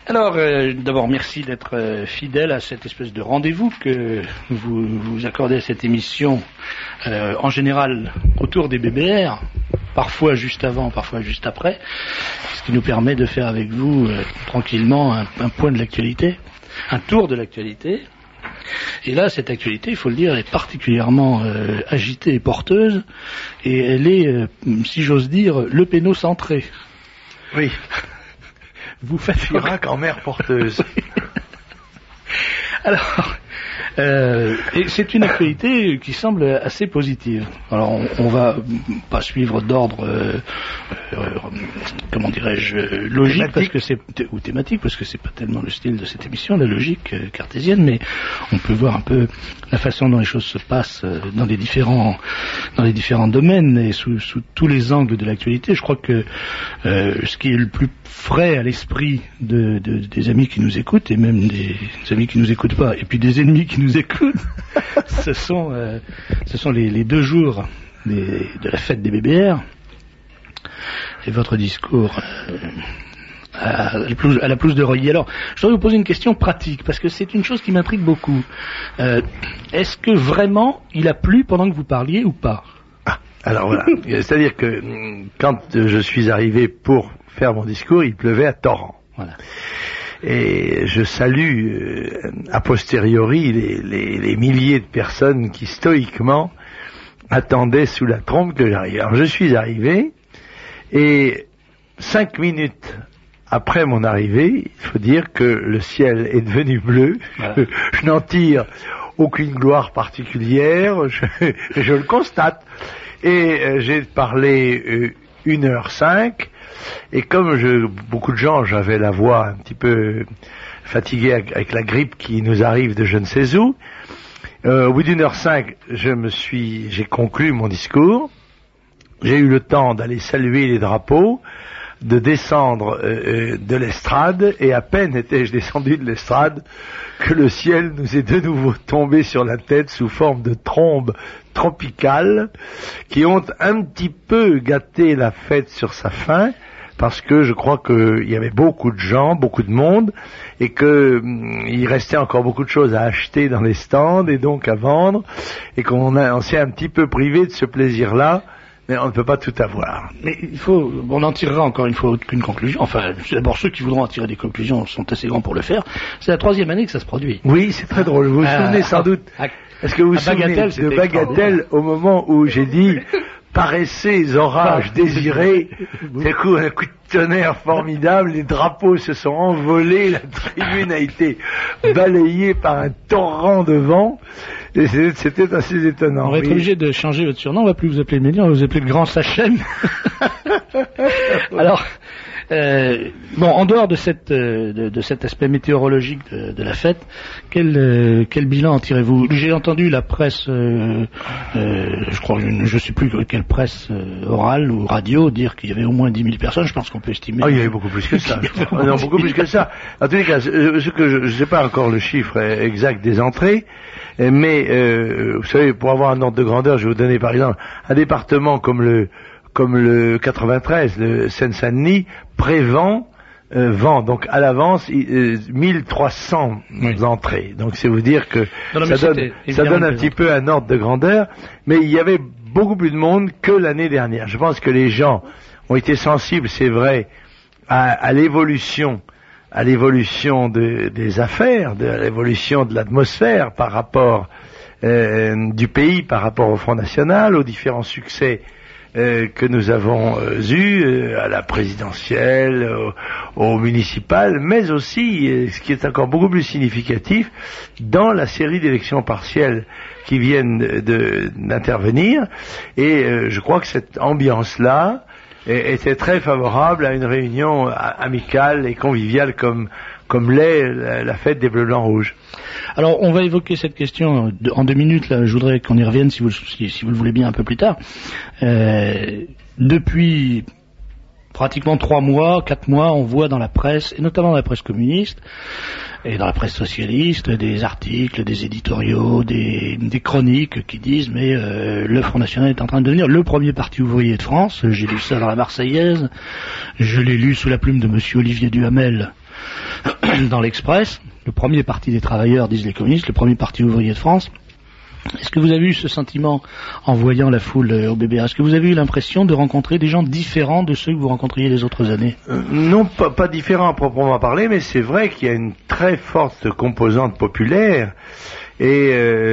Alors, d'abord, merci d'être fidèle à cette espèce de rendez-vous que vous accordez à cette émission, en général autour des BBR, parfois juste avant, parfois juste après, ce qui nous permet de faire avec vous tranquillement un point de l'actualité, un tour de l'actualité. Et là, cette actualité, il faut le dire, elle est particulièrement agitée et porteuse, et elle est, si j'ose dire, le pénocentré. Oui. Vous faites Chirac en mer porteuse. Alors, et c'est une actualité qui semble assez positive. Alors, on va pas suivre d'ordre, comment dirais-je, logique, thématique. Parce que c'est ou thématique, parce que c'est pas tellement le style de cette émission, la logique cartésienne, mais on peut voir un peu la façon dont les choses se passent dans les différents domaines et sous tous les angles de l'actualité. Je crois que ce qui est le plus frais à l'esprit des amis qui nous écoutent, et même des amis qui nous écoutent pas, et puis des ennemis qui nous écoutent, ce sont les 2 jours de la fête des BBR, et votre discours à la pelouse de Reuilly. Alors, je dois vous poser une question pratique, parce que c'est une chose qui m'intrigue beaucoup. Est-ce que vraiment il a plu pendant que vous parliez ou pas? Alors voilà, c'est-à-dire que quand je suis arrivé pour faire mon discours, il pleuvait à torrent. Voilà. Et je salue a posteriori les milliers de personnes qui stoïquement attendaient sous la trompe que j'arrive. Alors je suis arrivé, et 5 minutes après mon arrivée, il faut dire que le ciel est devenu bleu. Voilà. Je n'en tire aucune gloire particulière, je le constate. Et j'ai parlé 1h05, et comme beaucoup de gens, j'avais la voix un petit peu fatiguée avec la grippe qui nous arrive de je ne sais où, au bout d'1h05, j'ai conclu mon discours. J'ai eu le temps d'aller saluer les drapeaux, de descendre de l'estrade, et à peine étais-je descendu de l'estrade que le ciel nous est de nouveau tombé sur la tête sous forme de trombes tropicales qui ont un petit peu gâté la fête sur sa fin, parce que je crois qu'il y avait beaucoup de gens, beaucoup de monde, et il restait encore beaucoup de choses à acheter dans les stands et donc à vendre, et on s'est un petit peu privé de ce plaisir-là. Mais on ne peut pas tout avoir. Mais on en tirera encore une fois aucune conclusion. Enfin, d'abord, ceux qui voudront en tirer des conclusions sont assez grands pour le faire. C'est la 3e année que ça se produit. Oui, c'est très drôle. Vous vous souvenez sans doute. Est-ce que vous vous souvenez de Bagatelle au moment où j'ai dit paraissez orages désirés, d'un coup un coup de tonnerre formidable, les drapeaux se sont envolés, la tribune a été balayée par un torrent de vent. Et c'était assez étonnant. On va être obligé de changer votre surnom, on va plus vous appeler Mélian, on va vous appeler le Grand Sachem. Alors, en dehors de cet aspect météorologique de la fête, quel bilan en tirez-vous? J'ai entendu la presse, je sais plus quelle presse orale ou radio dire qu'il y avait au moins 10 000 personnes. Je pense qu'on peut estimer. Il y avait beaucoup plus que ça. Non, beaucoup plus que ça. En tous les cas, je sais pas encore le chiffre exact des entrées. Mais vous savez, pour avoir un ordre de grandeur, je vais vous donner par exemple un département comme le 93, le Seine-Saint-Denis, prévend vend donc à l'avance 1300 entrées. Donc c'est vous dire que ça donne un petit peu un ordre de grandeur, mais il y avait beaucoup plus de monde que l'année dernière. Je pense que les gens ont été sensibles, c'est vrai, à l'évolution des affaires, à l'évolution de l'atmosphère par rapport du pays, par rapport au Front National, aux différents succès que nous avons eus à la présidentielle, au municipal, mais aussi, ce qui est encore beaucoup plus significatif, dans la série d'élections partielles qui viennent d'intervenir. Et je crois que cette ambiance-là était très favorable à une réunion amicale et conviviale comme l'est la fête des Bleus Blancs Rouges. Alors, on va évoquer cette question en 2 minutes. Là, je voudrais qu'on y revienne, si vous le voulez bien, un peu plus tard. Depuis pratiquement 3 mois, 4 mois, on voit dans la presse, et notamment dans la presse communiste, et dans la presse socialiste, des articles, des éditoriaux, des chroniques qui disent mais le Front National est en train de devenir le premier parti ouvrier de France. J'ai lu ça dans la Marseillaise, je l'ai lu sous la plume de monsieur Olivier Duhamel, dans l'Express, le premier parti des travailleurs, disent les communistes, le premier parti ouvrier de France. Est-ce que vous avez eu ce sentiment en voyant la foule au BBA? Est-ce que vous avez eu l'impression de rencontrer des gens différents de ceux que vous rencontriez les autres années? Non, pas différents à proprement parler, mais c'est vrai qu'il y a une très forte composante populaire et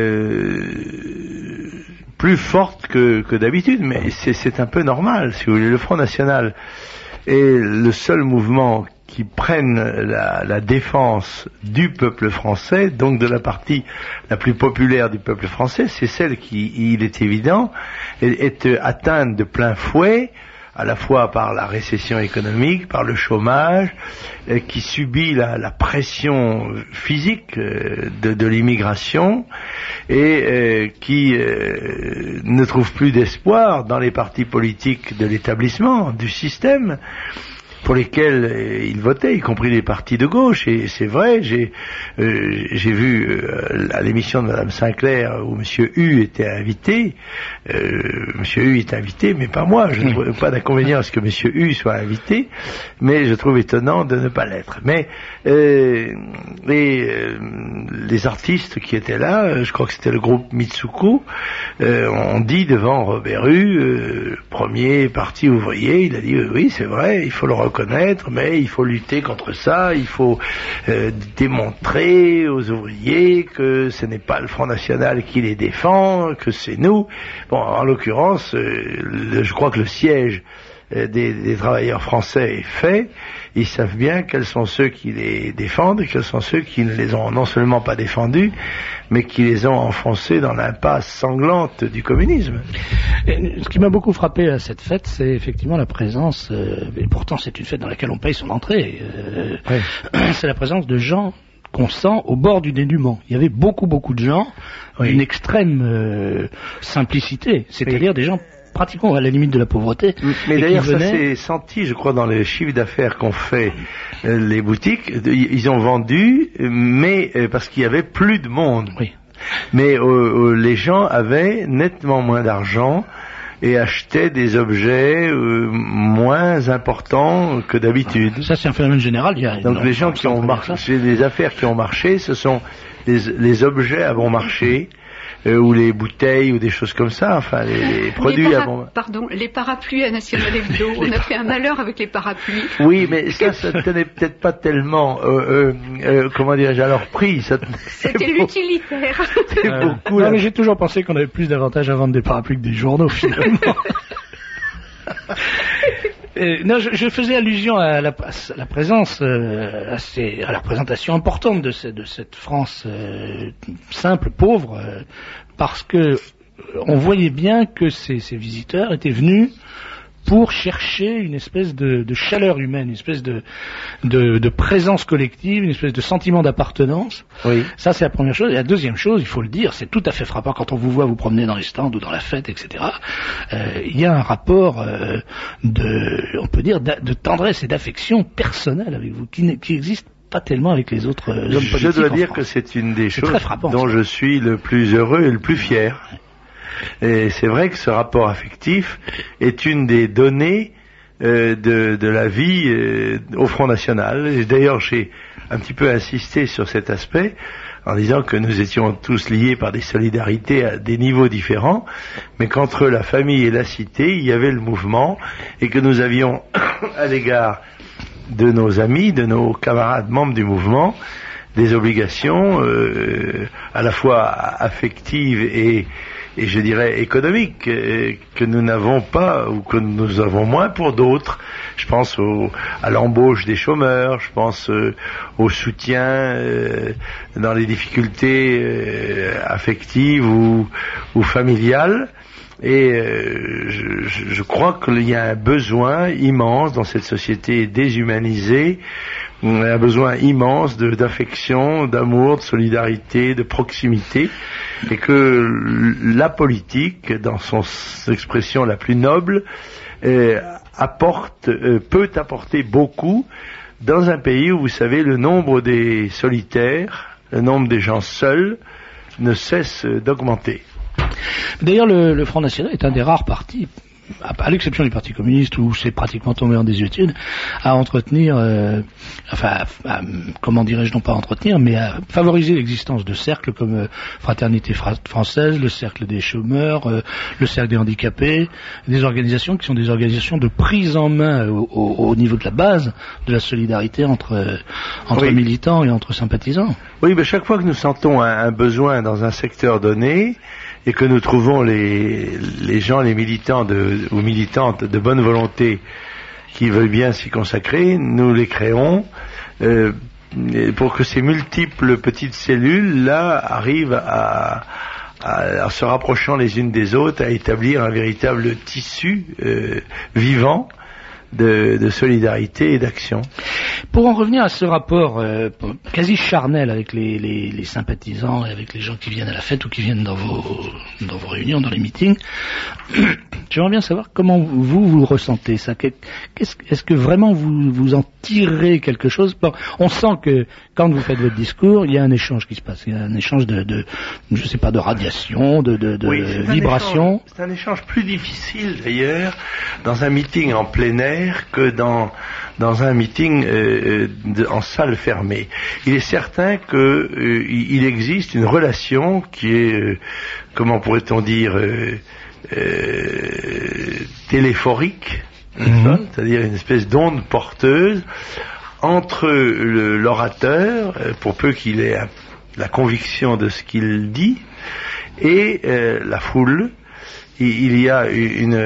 plus forte que d'habitude, mais c'est un peu normal, si vous voulez. Le Front National est le seul mouvement qui prenne la défense du peuple français, donc de la partie la plus populaire du peuple français, c'est celle qui, il est évident, est atteinte de plein fouet, à la fois par la récession économique, par le chômage, qui subit la pression physique de l'immigration et qui ne trouve plus d'espoir dans les partis politiques de l'établissement, du système, pour lesquels il votait, y compris les partis de gauche. Et c'est vrai, j'ai vu à l'émission de Madame Sinclair où Monsieur Hu était invité. Monsieur Hu est invité, mais pas moi. Je ne trouve pas d'inconvénient à ce que Monsieur Hu soit invité, mais je trouve étonnant de ne pas l'être. Mais les artistes qui étaient là, je crois que c'était le groupe Mitsuko, ont dit devant Robert Hu, premier parti ouvrier, il a dit oui, c'est vrai, il faut le reconnaître, mais il faut lutter contre ça, il faut démontrer aux ouvriers que ce n'est pas le Front National qui les défend, que c'est nous. Bon, en l'occurrence, je crois que le siège des travailleurs français est fait. Ils savent bien quels sont ceux qui les défendent et quels sont ceux qui ne les ont non seulement pas défendus, mais qui les ont enfoncés dans l'impasse sanglante du communisme. Et ce qui m'a beaucoup frappé à cette fête, c'est effectivement la présence, et pourtant c'est une fête dans laquelle on paye son entrée, c'est la présence de gens qu'on sent au bord du dénuement. Il y avait beaucoup de gens d'une extrême simplicité, c'est-à-dire des gens pratiquement à la limite de la pauvreté. Mais d'ailleurs, ça s'est senti, je crois, dans les chiffres d'affaires qu'ont fait les boutiques. Ils ont vendu, mais parce qu'il y avait plus de monde. Oui. Mais les gens avaient nettement moins d'argent et achetaient des objets moins importants que d'habitude. Ça, c'est un phénomène général. Donc les gens qui ont marché, les affaires qui ont marché, ce sont les objets à bon marché. Ou les bouteilles ou des choses comme ça, enfin les produits Pardon, les parapluies à National Hebdo, on a fait un malheur avec les parapluies. Oui, mais ça ne tenait peut-être pas tellement, comment dirais-je, à leur prix. C'était l'utilitaire. Beaucoup. Non, mais j'ai toujours pensé qu'on avait plus d'avantages à vendre des parapluies que des journaux, finalement. Non, je faisais allusion à la présence, à la représentation importante de cette France simple, pauvre, parce que on voyait bien que ces visiteurs étaient venus pour chercher une espèce de chaleur humaine, une espèce de présence collective, une espèce de sentiment d'appartenance. Oui. Ça, c'est la première chose. Et la deuxième chose, il faut le dire, c'est tout à fait frappant quand on vous voit vous promener dans les stands ou dans la fête, etc. Il y a un rapport on peut dire, de tendresse et d'affection personnelle avec vous, qui existe pas tellement avec les autres hommes politiques. Je dois dire que c'est une des choses dont je suis le plus heureux et le plus fier. Et c'est vrai que ce rapport affectif est une des données de la vie au Front National. Et d'ailleurs, j'ai un petit peu insisté sur cet aspect en disant que nous étions tous liés par des solidarités à des niveaux différents, mais qu'entre la famille et la cité, il y avait le mouvement et que nous avions à l'égard de nos amis, de nos camarades membres du mouvement, des obligations à la fois affectives et je dirais économiques que nous n'avons pas ou que nous avons moins pour d'autres. Je pense à l'embauche des chômeurs, je pense au soutien dans les difficultés affectives ou familiales. Et je crois qu'il y a un besoin immense dans cette société déshumanisée, un besoin immense d'affection, d'amour, de solidarité, de proximité, et que la politique, dans son expression la plus noble, peut apporter beaucoup dans un pays où, vous savez, le nombre des solitaires, le nombre des gens seuls ne cesse d'augmenter. D'ailleurs, le Front National est un des rares partis à l'exception du Parti communiste où c'est pratiquement tombé en désuétude, à entretenir, comment dirais-je, non pas entretenir, mais à favoriser l'existence de cercles comme Fraternité française, le cercle des chômeurs, le cercle des handicapés, des organisations qui sont des organisations de prise en main au niveau de la base de la solidarité entre militants et entre sympathisants. Oui, mais chaque fois que nous sentons un besoin dans un secteur donné, et que nous trouvons les gens, les militants ou militantes de bonne volonté qui veulent bien s'y consacrer, nous les créons pour que ces multiples petites cellules-là arrivent à se rapprochant les unes des autres, à établir un véritable tissu vivant de solidarité et d'action. Pour en revenir à ce rapport quasi charnel avec les sympathisants et avec les gens qui viennent à la fête ou qui viennent dans vos réunions, dans les meetings, j'aimerais bien savoir comment vous ressentez ça. Est-ce que vraiment vous en tirez quelque chose? Bon, on sent que quand vous faites votre discours, il y a un échange qui se passe, il y a un échange de je sais pas, de radiation, de vibration. C'est un échange plus difficile d'ailleurs dans un meeting en plein air que dans un meeting en salle fermée. Il est certain que il existe une relation qui est, comment pourrait-on dire, téléphorique, c'est-à-dire une espèce d'onde porteuse entre l'orateur, pour peu qu'il ait la conviction de ce qu'il dit, et la foule. Il y a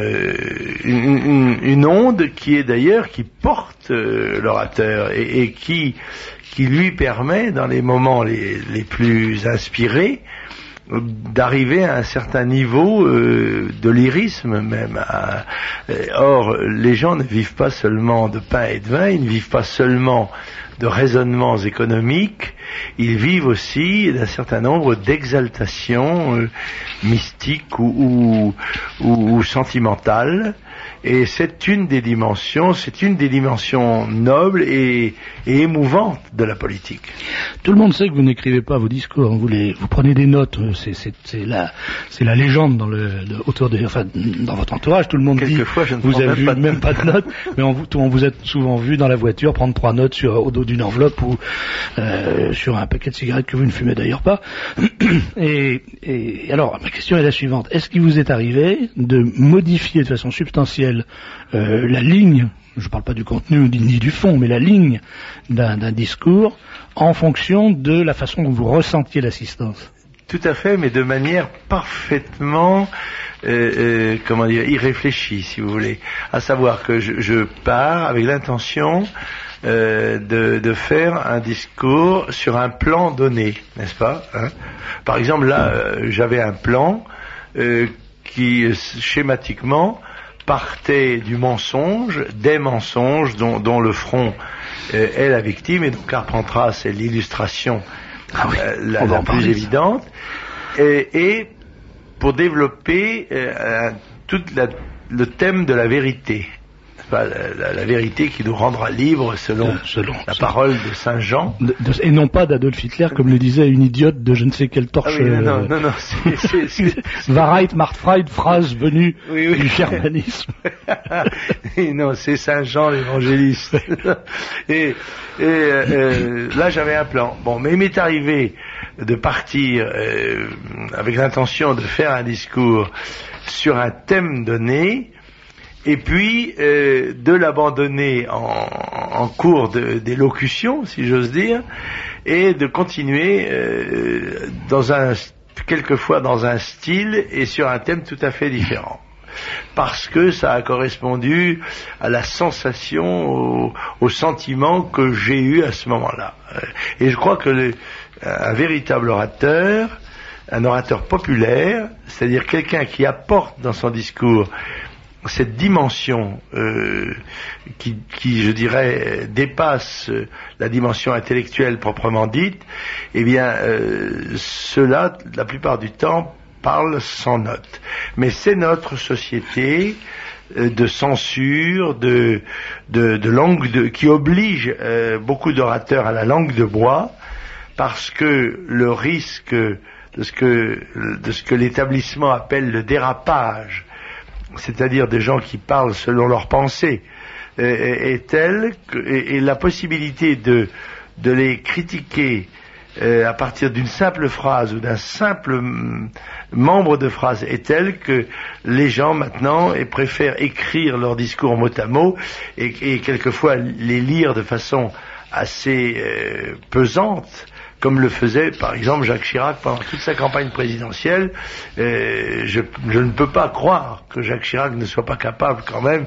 une onde qui est d'ailleurs qui porte l'orateur et qui lui permet dans les moments les plus inspirés d'arriver à un certain niveau de lyrisme même. Or, les gens ne vivent pas seulement de pain et de vin, ils ne vivent pas seulement de raisonnements économiques, ils vivent aussi d'un certain nombre d'exaltations mystiques ou sentimentales. Et c'est une des dimensions nobles et émouvantes de la politique. Tout le monde sait que vous n'écrivez pas vos discours, vous prenez des notes, c'est la légende dans dans votre entourage, tout le monde dit, vous avez même pas de notes, mais on vous êtes souvent vu dans la voiture prendre 3 notes au dos d'une enveloppe ou sur un paquet de cigarettes que vous ne fumez d'ailleurs pas. Et alors, ma question est la suivante, est-ce qu'il vous est arrivé de modifier de façon substantielle la ligne, je ne parle pas du contenu ni du fond, mais la ligne d'un discours en fonction de la façon dont vous ressentiez l'assistance? Tout à fait, mais de manière parfaitement irréfléchie, si vous voulez. À savoir que je pars avec l'intention de faire un discours sur un plan donné, n'est-ce pas, hein? Par exemple, là, j'avais un plan qui, schématiquement, partait du mensonge, des mensonges dont le front est la victime, et donc Carpentras c'est l'illustration la plus évidente, et pour développer tout le thème de la vérité, la vérité qui nous rendra libres selon la parole de Saint Jean. Et non pas d'Adolf Hitler, comme le disait une idiote de je ne sais quelle torche. Ah oui, non, Wahrheit macht Freude, phrase venue du germanisme. Non, c'est Saint Jean l'évangéliste. et là, j'avais un plan. Bon, mais il m'est arrivé de partir avec l'intention de faire un discours sur un thème donné, et puis de l'abandonner en cours d'élocution, si j'ose dire, et de continuer quelquefois dans un style et sur un thème tout à fait différent. Parce que ça a correspondu à la sensation, au sentiment que j'ai eu à ce moment-là. Et je crois que un véritable orateur, un orateur populaire, c'est-à-dire quelqu'un qui apporte dans son discours cette dimension qui, je dirais, dépasse la dimension intellectuelle proprement dite, eh bien, cela, la plupart du temps, parle sans note. Mais c'est notre société de censure, de langue qui oblige beaucoup d'orateurs à la langue de bois, parce que le risque de ce que l'établissement appelle le dérapage c'est-à-dire des gens qui parlent selon leurs pensées, est telle et la possibilité de les critiquer à partir d'une simple phrase ou d'un simple membre de phrase est telle que les gens maintenant préfèrent écrire leur discours mot à mot et quelquefois les lire de façon assez pesante, comme le faisait par exemple Jacques Chirac pendant toute sa campagne présidentielle. Je ne peux pas croire que Jacques Chirac ne soit pas capable quand même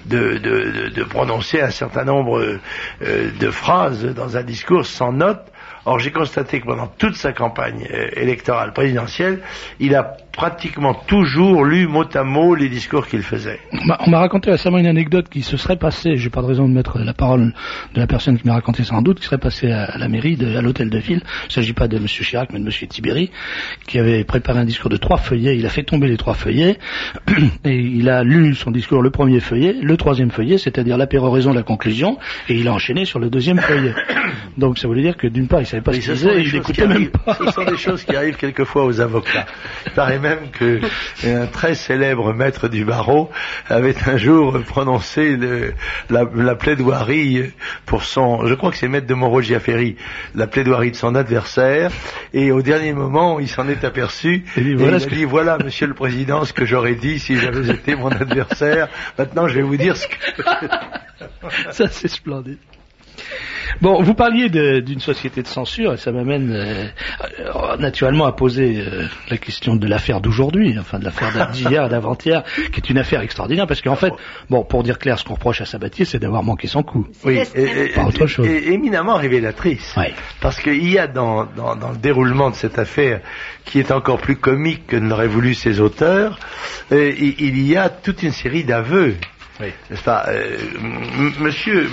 de prononcer un certain nombre de phrases dans un discours sans note. Or, j'ai constaté que pendant toute sa campagne électorale présidentielle, il a pratiquement toujours lu mot à mot les discours qu'il faisait. On m'a raconté récemment une anecdote qui se serait passée, j'ai pas de raison de mettre la parole de la personne qui m'a raconté sans doute, qui serait passée à la mairie, à l'hôtel de ville. Il ne s'agit pas de M. Chirac, mais de M. Tibéri, qui avait préparé un discours de 3 feuillets. Il a fait tomber les 3 feuillets, et il a lu son discours, le premier feuillet, le 3e feuillet, c'est-à-dire la péroraison de la conclusion, et il a enchaîné sur le 2e feuillet. Donc ça voulait dire que d'une part, il savait pas ce qu'il disait, et il n'écoutait même pas. Ce sont des choses qui arrivent quelquefois aux avocats. Il paraît même que un très célèbre maître du barreau avait un jour prononcé la plaidoirie pour son, je crois que c'est maître de Montrouge-Giaferi, la plaidoirie de son adversaire, et au dernier moment, il s'en est aperçu, et il a dit, voilà, monsieur le président, ce que j'aurais dit si j'avais été mon adversaire. Maintenant, je vais vous dire ce que... Ça, c'est splendide. Bon, vous parliez d'une société de censure, et ça m'amène naturellement à poser la question de l'affaire d'aujourd'hui, enfin de l'affaire d'hier, d'avant-hier, qui est une affaire extraordinaire, parce qu'en fait, bon, pour dire clair, ce qu'on reproche à Sabatier, c'est d'avoir manqué son coup. Oui, pas autre chose. Et éminemment révélatrice, oui. Parce qu'il y a dans le déroulement de cette affaire, qui est encore plus comique que ne l'auraient voulu ses auteurs, il y a toute une série d'aveux. Oui. N'est-ce pas, Monsieur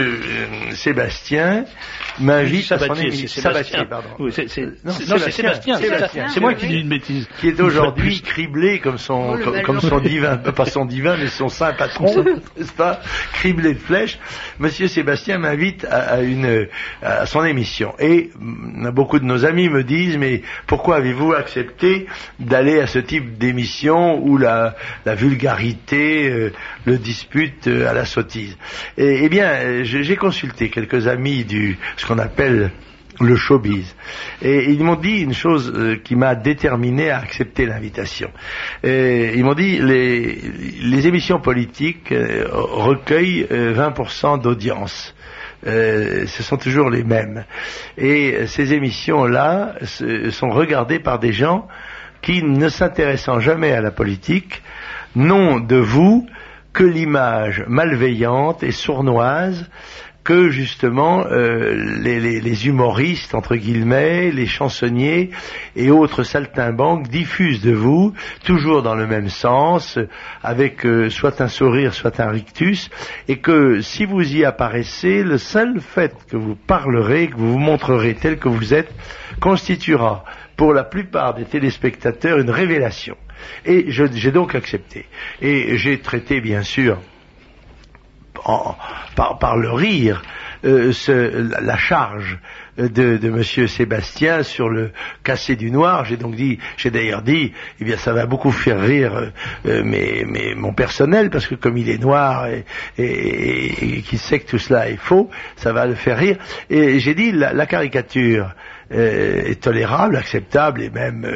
Sébastien m'invite à son émission. Sabatier, pardon. Oui, c'est Sébastien. C'est moi qui dis une bêtise. Qui est aujourd'hui criblé comme son divin, pas son divin, mais son saint patron, n'est-ce pas, criblé de flèches. Monsieur Sébastien m'invite à son émission. Et beaucoup de nos amis me disent, mais pourquoi avez-vous accepté d'aller à ce type d'émission où la vulgarité, le dispute à la sottise. Eh bien, j'ai consulté quelques amis ce qu'on appelle le showbiz. Et ils m'ont dit une chose qui m'a déterminé à accepter l'invitation. Ils m'ont dit les émissions politiques recueillent 20% d'audience. Ce sont toujours les mêmes. Et ces émissions-là sont regardées par des gens qui, ne s'intéressant jamais à la politique, n'ont de vous que l'image malveillante et sournoise que justement les humoristes, entre guillemets, les chansonniers et autres saltimbanques diffusent de vous, toujours dans le même sens, avec soit un sourire, soit un rictus, et que si vous y apparaissez, le seul fait que vous parlerez, que vous vous montrerez tel que vous êtes, constituera pour la plupart des téléspectateurs une révélation. Et j'ai donc accepté. Et j'ai traité, bien sûr, par le rire, la charge de Monsieur Sébastien sur le cassé du noir. J'ai d'ailleurs dit, eh bien, ça va beaucoup faire rire mon personnel, parce que comme il est noir et qu'il sait que tout cela est faux, ça va le faire rire. Et j'ai dit, la caricature est tolérable, acceptable, et même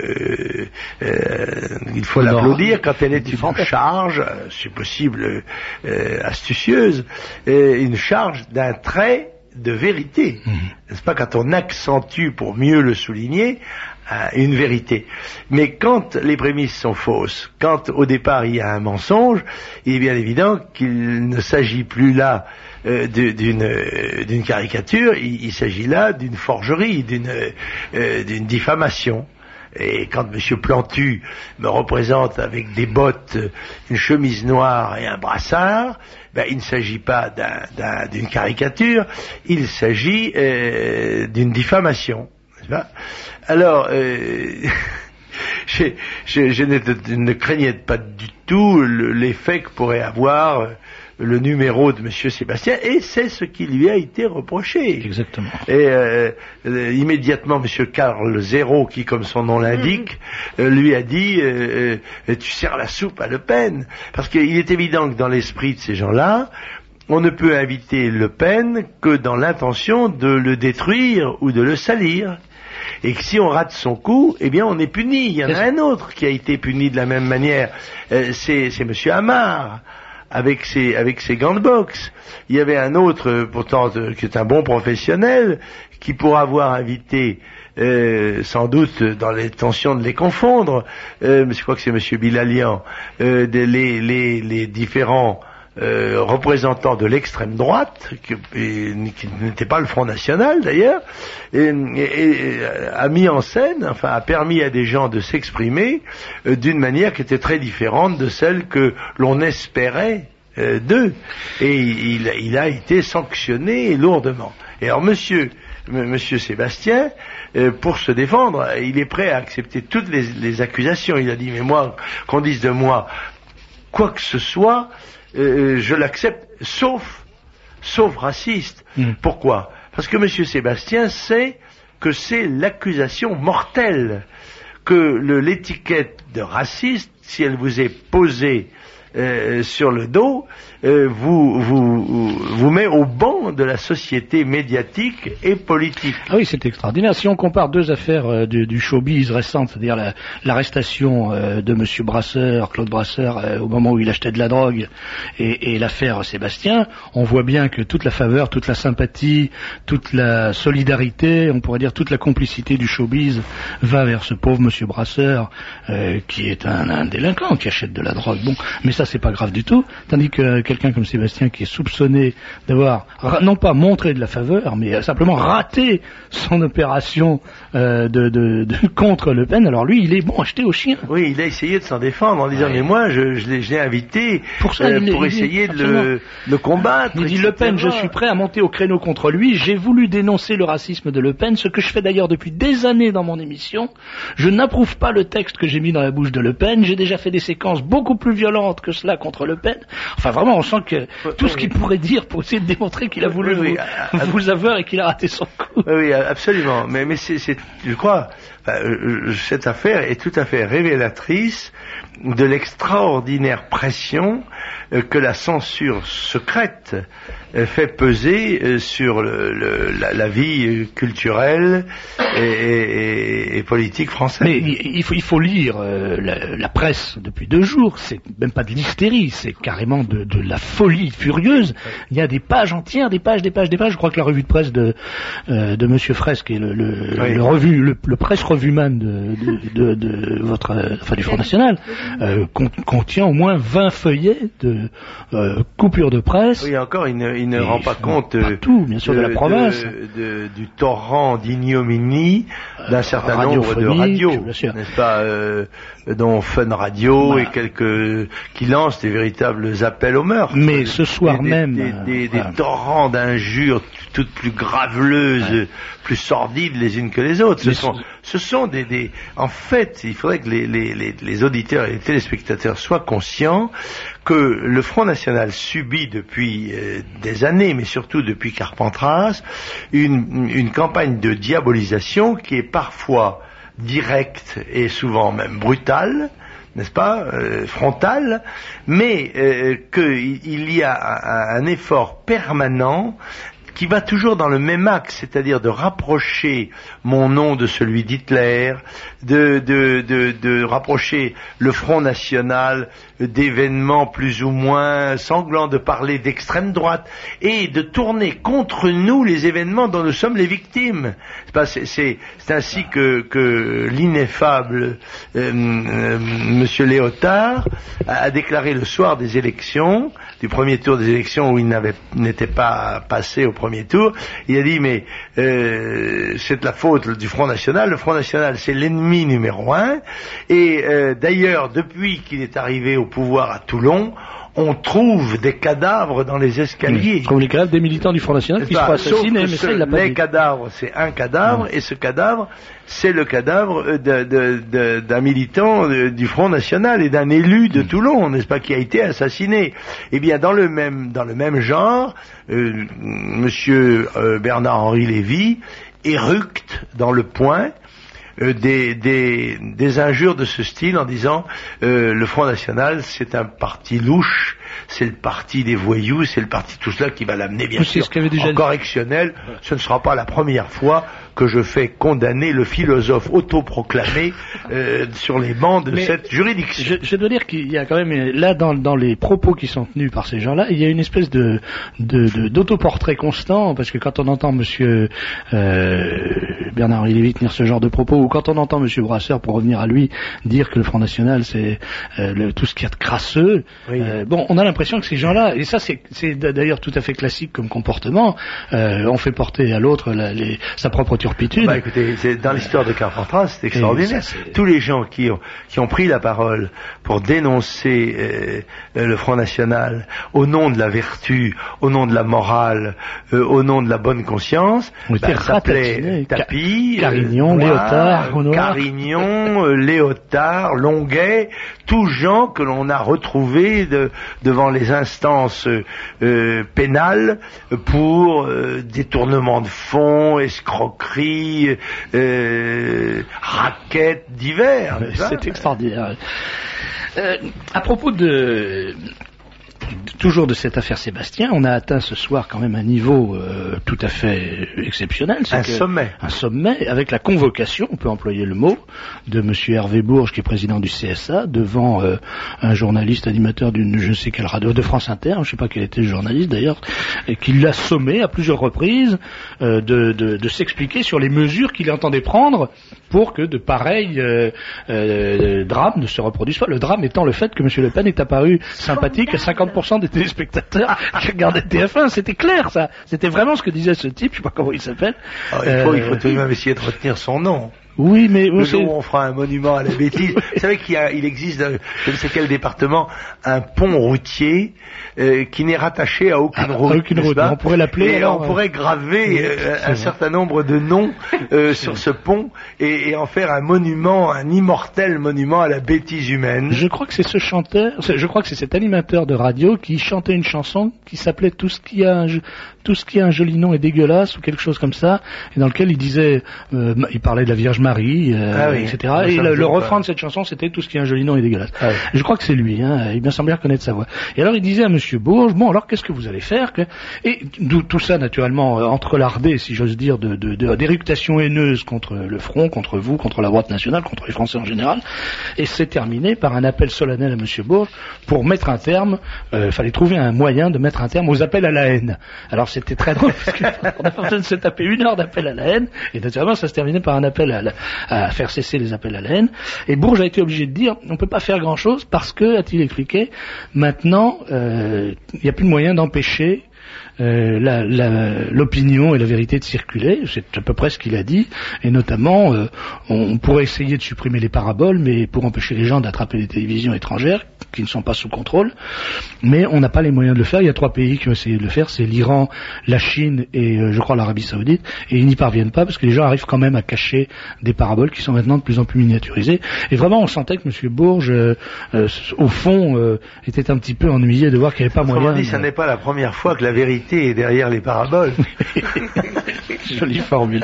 il faut l'applaudir quand elle est une charge, c'est possible, astucieuse, une charge d'un trait de vérité, n'est-ce pas, quand on accentue pour mieux le souligner une vérité. Mais quand les prémices sont fausses, quand au départ il y a un mensonge, il est bien évident qu'il ne s'agit plus là d'une caricature, il s'agit là d'une forgerie, d'une diffamation. Et quand M. Plantu me représente avec des bottes, une chemise noire et un brassard, il ne s'agit pas d'une caricature, il s'agit d'une diffamation. Alors, je ne craignais pas du tout l'effet que pourrait avoir le numéro de Monsieur Sébastien, et c'est ce qui lui a été reproché. Exactement. Et immédiatement, Monsieur Karl Zéro, qui, comme son nom l'indique, lui a dit tu sers la soupe à Le Pen, parce qu'il est évident que dans l'esprit de ces gens-là, on ne peut inviter Le Pen que dans l'intention de le détruire ou de le salir. Et que si on rate son coup, eh bien on est puni. Il y en a un autre qui a été puni de la même manière. C'est Monsieur Amar, avec ses gants de boxe. Il y avait un autre, pourtant, qui est un bon professionnel, qui pour avoir invité, sans doute dans l'intention de les confondre, je crois que c'est Monsieur Bilalian, les différents représentants de l'extrême droite, qui n'était pas le Front National d'ailleurs, a mis en scène, enfin a permis à des gens de s'exprimer d'une manière qui était très différente de celle que l'on espérait d'eux. Et il a été sanctionné lourdement. Et alors Monsieur Sébastien, pour se défendre, il est prêt à accepter toutes les accusations. Il a dit, mais moi, qu'on dise de moi quoi que ce soit, je l'accepte, sauf raciste. Pourquoi? Parce que Monsieur Sébastien sait que c'est l'accusation mortelle, que l'étiquette de raciste, si elle vous est posée sur le dos, vous met au banc de la société médiatique et politique. Ah oui, c'est extraordinaire. Si on compare deux affaires du showbiz récentes, c'est-à-dire l'arrestation de Monsieur Brasseur, Claude Brasseur, au moment où il achetait de la drogue, et l'affaire Sébastien, on voit bien que toute la faveur, toute la sympathie, toute la solidarité, on pourrait dire toute la complicité du showbiz va vers ce pauvre Monsieur Brasseur, qui est un délinquant, qui achète de la drogue. Bon, mais ça c'est pas grave du tout, tandis que quelqu'un comme Sébastien qui est soupçonné d'avoir non pas montré de la faveur, mais simplement raté son opération contre Le Pen, alors lui il est acheté au chien. Oui, il a essayé de s'en défendre en disant mais moi je l'ai invité pour essayer de le combattre. Il dit Le Pen, je suis prêt à monter au créneau contre lui, j'ai voulu dénoncer le racisme de Le Pen, ce que je fais d'ailleurs depuis des années dans mon émission. Je n'approuve pas le texte que j'ai mis dans la bouche de Le Pen, j'ai déjà fait des séquences beaucoup plus violentes que cela contre Le Pen. Enfin vraiment, on sent que tout ce qu'il pourrait dire pour essayer de démontrer qu'il a voulu vous avoir et qu'il a raté son coup. Oui, absolument. Mais c'est je crois, cette affaire est tout à fait révélatrice de l'extraordinaire pression que la censure secrète fait peser sur la vie culturelle et politique française. Mais il faut lire la presse depuis 2 jours, c'est même pas de l'hystérie, c'est carrément de la folie furieuse. Il y a des pages entières, des pages. Je crois que la revue de presse de Monsieur Fraisse, qui est le presse revueman de du Front National, contient au moins 20 feuillets de coupures de presse. Oui, encore il ne rend pas compte partout, bien sûr, de la province, du torrent d'ignominie d'un certain nombre de radios, n'est-ce pas, dont Fun Radio et quelques qui lancent des véritables appels au meurtre. Mais ce soir même, des torrents d'injures toutes plus graveleuses, plus sordides les unes que les autres. Ce sont en fait, il faudrait que les auditeurs et les téléspectateurs soient conscients que le Front National subit depuis des années, mais surtout depuis Carpentras, une campagne de diabolisation qui est parfois directe et souvent même brutale, n'est-ce pas, frontale, mais qu'il y a un effort permanent qui va toujours dans le même axe, c'est-à-dire de rapprocher mon nom de celui d'Hitler, de rapprocher le Front National d'événements plus ou moins sanglants, de parler d'extrême droite, et de tourner contre nous les événements dont nous sommes les victimes. C'est ainsi que l'ineffable Monsieur Léotard a déclaré le soir des élections, du premier tour des élections où il n'était pas passé au premier tour, il a dit mais c'est la faute du Front National. Le Front National c'est l'ennemi numéro 1, et d'ailleurs depuis qu'il est arrivé au pouvoir à Toulon, on trouve des cadavres dans les escaliers. On trouve les cadavres des militants du Front National qui sont assassinés, mais ça, il l'a pas dit. Les cadavres, c'est un cadavre, et ce cadavre, c'est le cadavre d'un militant du Front National et d'un élu de Toulon, n'est-ce pas, qui a été assassiné. Eh bien, dans le même genre, monsieur Bernard-Henri Lévy éructe dans Le Point des injures de ce style en disant le Front National c'est un parti louche, c'est le parti des voyous, c'est le parti tout cela qui va l'amener bien sûr en correctionnel. Ce ne sera pas la première fois que je fais condamner le philosophe autoproclamé sur les bancs de cette juridiction. Je dois dire qu'il y a quand même là dans les propos qui sont tenus par ces gens-là, il y a une espèce d'autoportrait constant, parce que quand on entend monsieur Bernard-Henri Lévy tenir ce genre de propos, ou quand on entend monsieur Brasseur, pour revenir à lui, dire que le Front National c'est tout ce qu'il y a de crasseux, oui. Bon, on a l'impression que ces gens-là, et ça c'est d'ailleurs tout à fait classique comme comportement, on fait porter à l'autre sa propre turpitude. Bah écoutez, dans l'histoire de Carpentras, c'est extraordinaire. Tous les gens qui ont pris la parole pour dénoncer le Front National au nom de la vertu, au nom de la morale, au nom de la bonne conscience, s'appelaient Tapie, Carignon, Léotard, Carignon, Léotard, Longuet, tous gens que l'on a retrouvés devant les instances pénales pour détournement de fonds, escroquerie, raquettes divers. C'est extraordinaire. À propos toujours de cette affaire Sébastien, on a atteint ce soir quand même un niveau tout à fait exceptionnel. Un sommet, avec la convocation, on peut employer le mot, de monsieur Hervé Bourges, qui est président du CSA, devant un journaliste animateur d'une je ne sais quelle radio, de France Inter, je ne sais pas quel était le journaliste d'ailleurs, et qui l'a sommé à plusieurs reprises de s'expliquer sur les mesures qu'il entendait prendre pour que de pareils drames ne se reproduisent pas. Le drame étant le fait que monsieur Le Pen est apparu sympathique à 50% des téléspectateurs qui regardaient TF1, c'était clair ça, c'était vraiment ce que disait ce type, je sais pas comment il s'appelle. Il faut tout de même essayer de retenir son nom. Oui, mais le jour où on fera un monument à la bêtise. Vous savez qu'il existe dans je ne sais quel département un pont routier qui n'est rattaché à aucune route. Aucune route. On pourrait l'appeler. Et on pourrait graver un certain nombre de noms sur ce pont et en faire un monument, un immortel monument à la bêtise humaine. Je crois que c'est ce chanteur, je crois que c'est cet animateur de radio qui chantait une chanson qui s'appelait Tout ce qui a un joli nom est dégueulasse ou quelque chose comme ça, et dans lequel il disait, il parlait de la Vierge Marie, etc. Et le refrain de cette chanson, c'était Tout ce qui a un joli nom est dégueulasse. Ah oui. Je crois que c'est lui, il me semblait reconnaître sa voix. Et alors il disait à monsieur Bourges, bon alors qu'est-ce que vous allez faire Et tout ça naturellement entrelardé, si j'ose dire, d'éructations haineuses contre le Front, contre vous, contre la droite nationale, contre les Français en général, et c'est terminé par un appel solennel à monsieur Bourges pour mettre un terme, fallait trouver un moyen de mettre un terme aux appels à la haine. Alors c'était très drôle, parce qu'on a pas besoin de se taper 1 heure d'appel à la haine, et naturellement ça se terminait par un appel à faire cesser les appels à la haine. Et Bourges a été obligé de dire, on ne peut pas faire grand-chose parce que, a-t-il expliqué, maintenant, il n'y a plus de moyen d'empêcher l'opinion et la vérité de circuler, c'est à peu près ce qu'il a dit, et notamment on pourrait essayer de supprimer les paraboles, mais pour empêcher les gens d'attraper des télévisions étrangères qui ne sont pas sous contrôle, mais on n'a pas les moyens de le faire. Il y a 3 pays qui ont essayé de le faire, c'est l'Iran, la Chine et je crois l'Arabie Saoudite, et ils n'y parviennent pas parce que les gens arrivent quand même à cacher des paraboles qui sont maintenant de plus en plus miniaturisées, et vraiment on sentait que monsieur Bourges au fond était un petit peu ennuyé de voir qu'il n'y avait pas moyen. Dit, ça n'est pas la première fois que la vérité est derrière les paraboles. Jolie formule.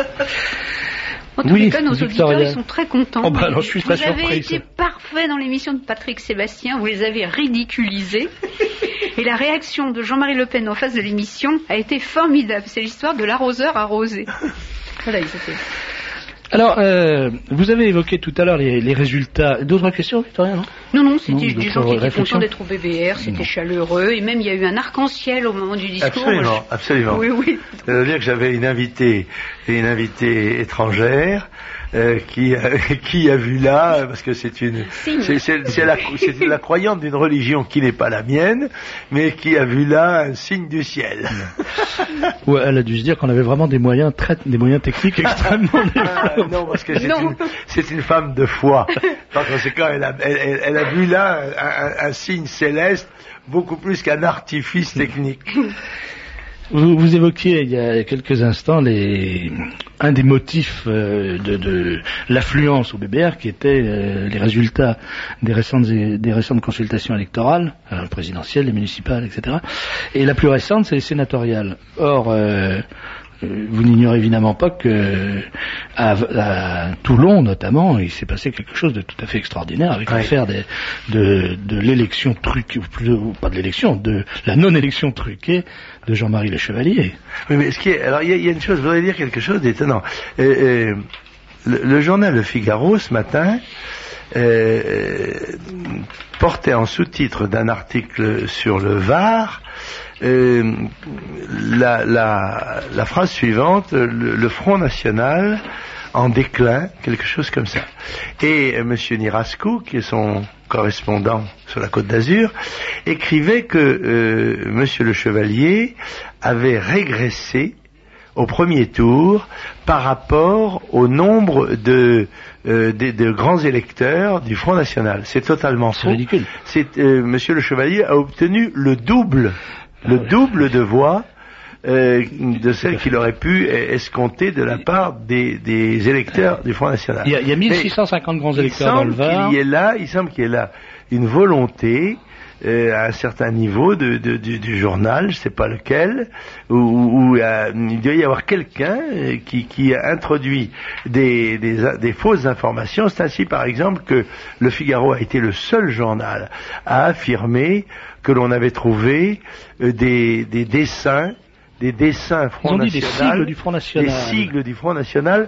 En tous les cas, nos auditeurs, ils sont très contents. Je suis très surpris. Vous avez été parfait dans l'émission de Patrick Sébastien, vous les avez ridiculisés. Et la réaction de Jean-Marie Le Pen en face de l'émission a été formidable. C'est l'histoire de l'arroseur arrosé. Voilà, ils étaient... Alors, vous avez évoqué tout à l'heure les résultats. D'autres questions, Victoria, non? Non, c'était des gens qui étaient contents d'être au BBR, c'était chaleureux, et même il y a eu un arc-en-ciel au moment du discours. Absolument. Oui. C'est-à-dire que j'avais une invitée étrangère, qui a vu là, parce que c'est la croyante d'une religion qui n'est pas la mienne, mais qui a vu là un signe du ciel. Ouais, elle a dû se dire qu'on avait vraiment des moyens techniques extrêmement développés. Non, parce que c'est une femme de foi. Par conséquent, elle a vu là un signe céleste beaucoup plus qu'un artifice technique. Vous évoquiez il y a quelques instants un des motifs de l'affluence au BBR qui était les résultats des récentes consultations électorales, présidentielles, les municipales, etc. Et la plus récente, c'est les sénatoriales. Or, vous n'ignorez évidemment pas que à Toulon notamment, il s'est passé quelque chose de tout à fait extraordinaire avec l'affaire de l'élection truquée, ou plutôt pas de l'élection, de la non-élection truquée de Jean-Marie Le Chevalier. Oui, mais alors il y a une chose, je voudrais dire quelque chose d'étonnant. Le journal Le Figaro ce matin portait en sous-titre d'un article sur le Var la phrase suivante: le Front National en déclin, quelque chose comme ça. Et Monsieur Nirascou, qui est son correspondant sur la Côte d'Azur, écrivait que Monsieur Le Chevalier avait régressé au premier tour par rapport au nombre de grands électeurs du Front National. C'est totalement faux. C'est ridicule. Monsieur Le Chevalier a obtenu le double de voix de celles qu'il aurait pu escompter de la part des électeurs du Front National. Il y a 1650 grands électeurs dans le Var. Il semble qu'il y ait là une volonté à un certain niveau du journal, je sais pas lequel, où il doit y avoir quelqu'un qui a introduit des fausses informations. C'est ainsi, par exemple, que Le Figaro a été le seul journal à affirmer que l'on avait trouvé des dessins Front National, des sigles du Front National, des sigles du Front National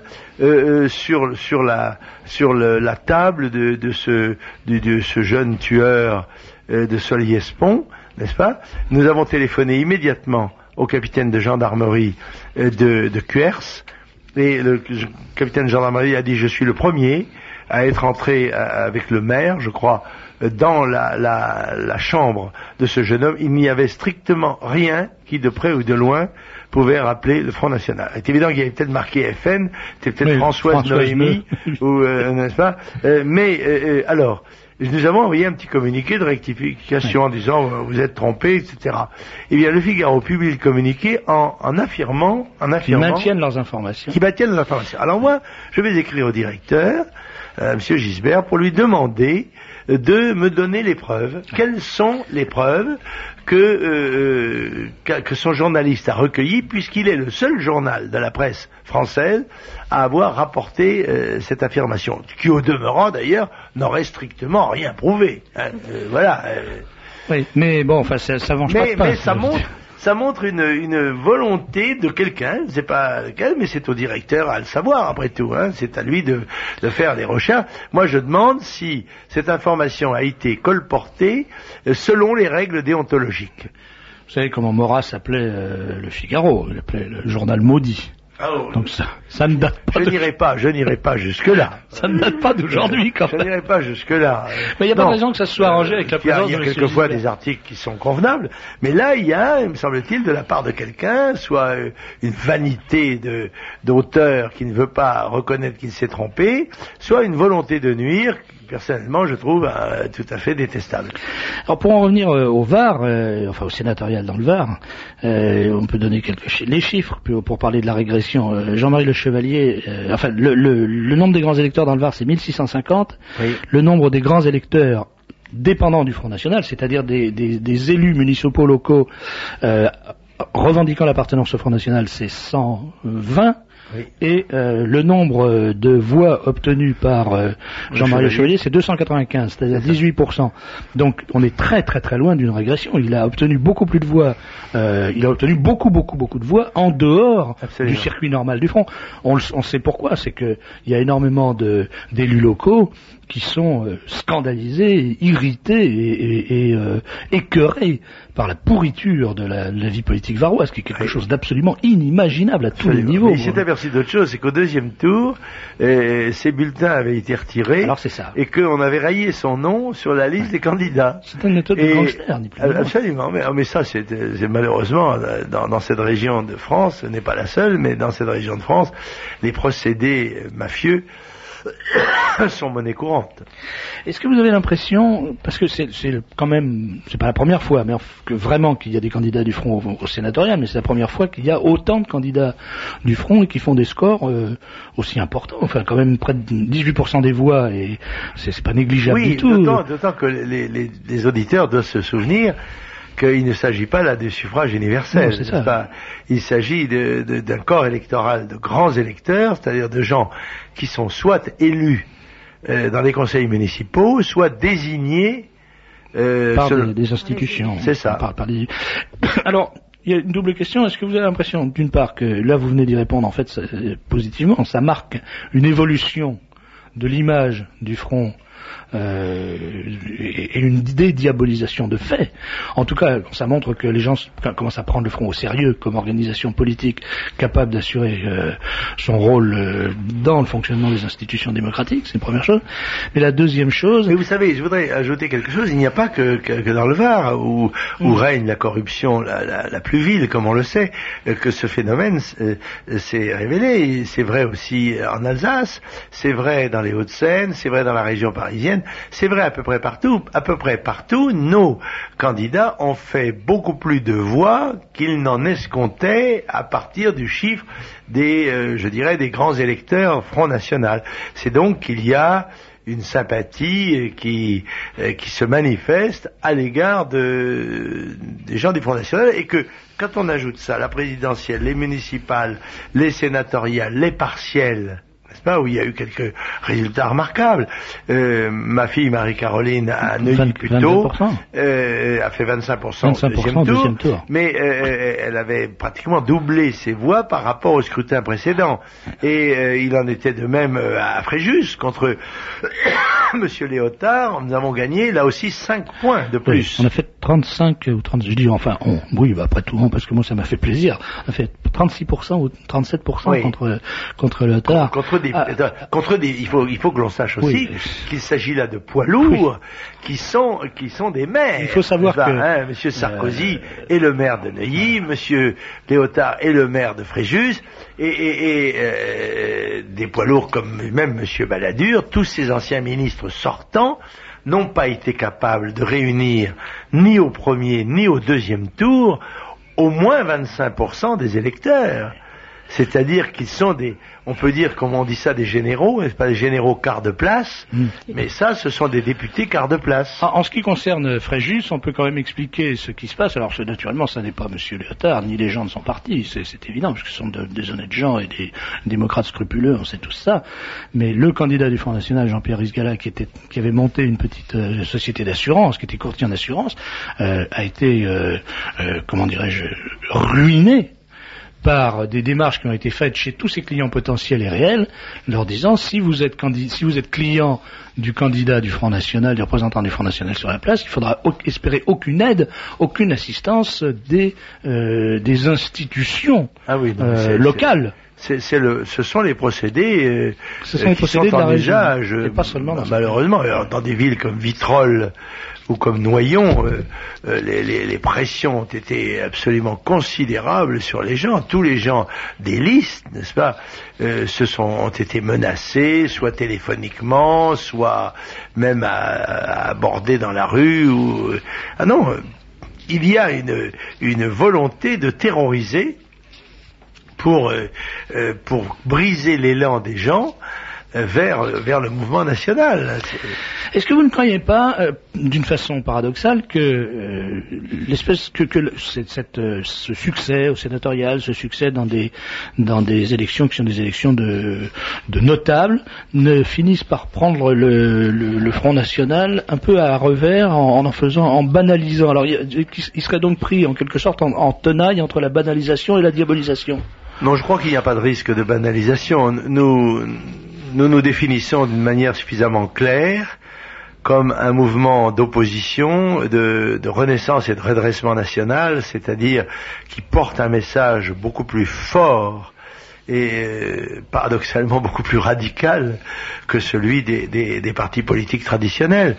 sur la table de ce jeune tueur de Solliès-Pont, n'est-ce pas? Nous avons téléphoné immédiatement au capitaine de gendarmerie de Cuers, et le capitaine de gendarmerie a dit: je suis le premier à être entré avec le maire, je crois, dans la chambre de ce jeune homme. Il n'y avait strictement rien qui, de près ou de loin, pouvait rappeler le Front National. C'est évident qu'il y avait peut-être marqué FN, c'était peut-être Françoise Noémie, ou n'est-ce pas? Alors, nous avons envoyé un petit communiqué de rectification en disant vous êtes trompé, etc. Eh bien, Le Figaro publie le communiqué en affirmant qu'ils maintiennent leurs informations. Alors moi, je vais écrire au directeur, Monsieur Gisbert, pour lui demander de me donner les preuves. Quelles sont les preuves que son journaliste a recueillies, puisqu'il est le seul journal de la presse française à avoir rapporté cette affirmation, qui au demeurant d'ailleurs n'aurait strictement rien prouvé. Voilà. Oui, mais bon, enfin, ça venge pas de pain. Mais ça montre une volonté de quelqu'un, je ne sais pas lequel, mais c'est au directeur à le savoir après tout, hein. C'est à lui de faire des recherches. Moi je demande si cette information a été colportée selon les règles déontologiques. Vous savez comment Maurras appelait Le Figaro, il appelait le journal maudit. Oh, donc ça ne date pas. Je n'irai pas jusque-là. Ça ne date pas d'aujourd'hui quand même. Je n'irai pas jusque-là. Mais il n'y a pas de raison que ça se soit arrangé avec la présence de M. Il y a quelquefois des articles qui sont convenables, mais là il y a, il me semble-t-il, de la part de quelqu'un, soit une vanité d'auteur qui ne veut pas reconnaître qu'il s'est trompé, soit une volonté de nuire, personnellement je trouve tout à fait détestable. Alors pour en revenir au Var, enfin au sénatorial dans le Var, on peut donner les chiffres pour parler de la régression. Jean-Marie Le Chevalier, enfin le nombre des grands électeurs dans le Var c'est 1650, oui. Le nombre des grands électeurs dépendants du Front National, c'est-à-dire des élus municipaux locaux revendiquant l'appartenance au Front National, c'est 120. Oui. Et le nombre de voix obtenues par Jean-Marie Le Chevalier, c'est 295, c'est-à-dire 18%. Donc on est très très très loin d'une régression. Il a obtenu beaucoup plus de voix, il a obtenu beaucoup de voix en dehors du circuit normal du Front. On sait pourquoi, c'est que il y a énormément d'élus locaux qui sont scandalisés, irrités et écœurés par la pourriture de la vie politique varoise, qui est quelque chose d'absolument inimaginable à tous les niveaux. Mais il s'est m'aperçu d'autre chose, c'est qu'au deuxième tour, ses bulletins avaient été retirés. Alors c'est ça. Et qu'on avait rayé son nom sur la liste des candidats. C'est une méthode de gangster, ni plus ni moins. Absolument. Mais ça, c'est malheureusement, dans cette région de France, ce n'est pas la seule, mais dans cette région de France, les procédés mafieux sont monnaie courante. Est-ce que vous avez l'impression, parce que c'est quand même, c'est pas la première fois, mais que vraiment qu'il y a des candidats du Front au sénatorial, mais c'est la première fois qu'il y a autant de candidats du Front et qui font des scores aussi importants, enfin quand même près de 18% des voix, et c'est pas négligeable du tout. Oui, d'autant que les auditeurs doivent se souvenir qu'il ne s'agit pas là de suffrage universel. Non, c'est ça. Il s'agit d'un corps électoral de grands électeurs, c'est-à-dire de gens qui sont soit élus dans les conseils municipaux, soit désignés par des institutions. C'est ça. Alors, il y a une double question. Est-ce que vous avez l'impression, d'une part, que là vous venez d'y répondre en fait positivement, ça marque une évolution de l'image du Front et une dédiabolisation de fait. En tout cas, ça montre que les gens commencent à prendre le Front au sérieux comme organisation politique capable d'assurer son rôle dans le fonctionnement des institutions démocratiques, c'est une première chose. Mais la deuxième chose... Mais vous savez, je voudrais ajouter quelque chose, il n'y a pas que dans le Var, où règne la corruption la plus vile, comme on le sait, que ce phénomène s'est révélé. C'est vrai aussi en Alsace, c'est vrai dans les Hauts-de-Seine, c'est vrai dans la région parisienne, c'est vrai à peu près partout. À peu près partout, nos candidats ont fait beaucoup plus de voix qu'ils n'en escomptaient à partir du chiffre des grands électeurs Front National. C'est donc qu'il y a une sympathie qui se manifeste à l'égard des gens du Front National, et que quand on ajoute ça, la présidentielle, les municipales, les sénatoriales, les partielles, n'est-ce pas, où il y a eu quelques résultats remarquables. Ma fille Marie-Caroline à Neuilly-Puteaux a fait 25% au deuxième tour, mais elle avait pratiquement doublé ses voix par rapport au scrutin précédent. Et il en était de même à Fréjus contre Monsieur Léotard. Nous avons gagné là aussi 5 points de plus. Oui, on a fait 35 ou 30, je dis enfin, après tout, parce que moi ça m'a fait plaisir. On a fait 36% ou 37% contre Léotard. Il faut que l'on sache aussi qu'il s'agit là de poids lourds qui sont des maires. Il faut savoir que Monsieur Sarkozy est le maire de Neuilly, Monsieur Léotard est le maire de Fréjus, et des poids lourds comme même Monsieur Balladur, tous ces anciens ministres sortants n'ont pas été capables de réunir ni au premier ni au deuxième tour au moins 25% des électeurs. C'est-à-dire qu'ils sont on peut dire, comme on dit ça, des généraux, n'est-ce pas, des généraux quart de place, mais ça, ce sont des députés quart de place. En ce qui concerne Fréjus, on peut quand même expliquer ce qui se passe. Alors, naturellement, ça n'est pas Monsieur Léotard, ni les gens de son parti, c'est évident, parce que ce sont des honnêtes gens et des démocrates scrupuleux, on sait tous ça. Mais le candidat du Front National, Jean-Pierre Risgala, qui avait monté une petite société d'assurance, qui était courtier en assurance, a été, ruiné par des démarches qui ont été faites chez tous ses clients potentiels et réels, leur disant si vous êtes client du candidat du Front National, du représentant du Front National sur la place, il faudra espérer aucune aide, aucune assistance des institutions locales. Ce sont les procédés qui sont en usage, et pas seulement malheureusement, dans des villes comme Vitrolles ou comme Noyon, les pressions ont été absolument considérables sur les gens. Tous les gens des listes, n'est-ce pas, ont été menacés, soit téléphoniquement, soit même abordés dans la rue. Il y a une volonté de terroriser pour briser l'élan des gens vers le mouvement national. Est-ce que vous ne croyez pas, d'une façon paradoxale, que ce succès au sénatorial, ce succès dans des élections qui sont des élections de notables, ne finissent par prendre le Front National un peu à revers en banalisant. Alors, il serait donc pris en quelque sorte en tenaille entre la banalisation et la diabolisation. Non, je crois qu'il n'y a pas de risque de banalisation. Nous définissons d'une manière suffisamment claire comme un mouvement d'opposition, de renaissance et de redressement national, c'est-à-dire qui porte un message beaucoup plus fort est paradoxalement beaucoup plus radical que celui des partis politiques traditionnels.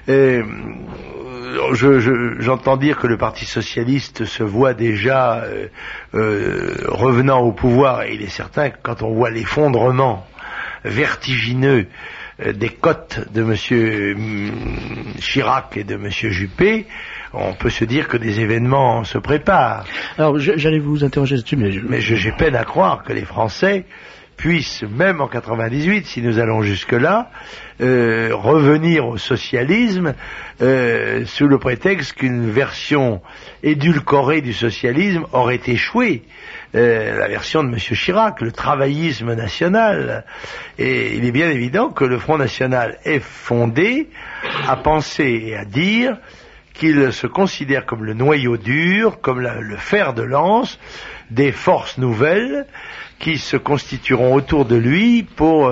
J'entends dire que le Parti socialiste se voit déjà revenant au pouvoir, et il est certain que quand on voit l'effondrement vertigineux des cotes de M. Chirac et de M. Juppé, on peut se dire que des événements se préparent. Alors, j'allais vous interroger là-dessus, mais j'ai peine à croire que les Français puissent, même en 98, si nous allons jusque-là, revenir au socialisme sous le prétexte qu'une version édulcorée du socialisme aurait échoué. La version de M. Chirac, le travaillisme national. Et il est bien évident que le Front National est fondé à penser et à dire qu'il se considère comme le noyau dur, comme le fer de lance des forces nouvelles qui se constitueront autour de lui pour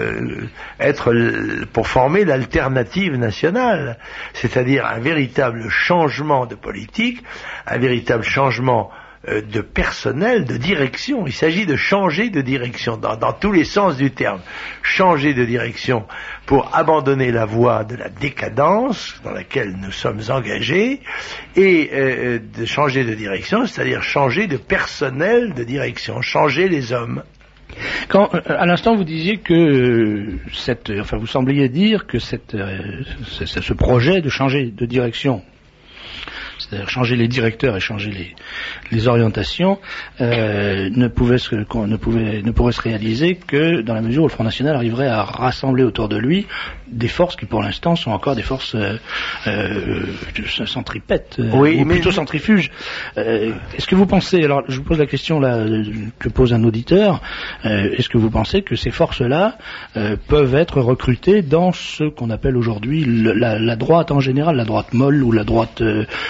former l'alternative nationale, c'est-à-dire un véritable changement de politique, un véritable changement de personnel, de direction. Il s'agit de changer de direction dans tous les sens du terme. Changer de direction pour abandonner la voie de la décadence dans laquelle nous sommes engagés, et de changer de direction, c'est-à-dire changer de personnel de direction, changer les hommes. Quand, à l'instant, vous disiez que vous sembliez dire que ce projet de changer de direction, c'est-à-dire changer les directeurs et changer les orientations, ne pourrait se réaliser que dans la mesure où le Front National arriverait à rassembler autour de lui des forces qui pour l'instant sont encore des forces centripètes, ou plutôt centrifuges. Est-ce que vous pensez, alors je vous pose la question là que pose un auditeur, est-ce que vous pensez que ces forces-là peuvent être recrutées dans ce qu'on appelle aujourd'hui la droite en général, la droite molle ou la droite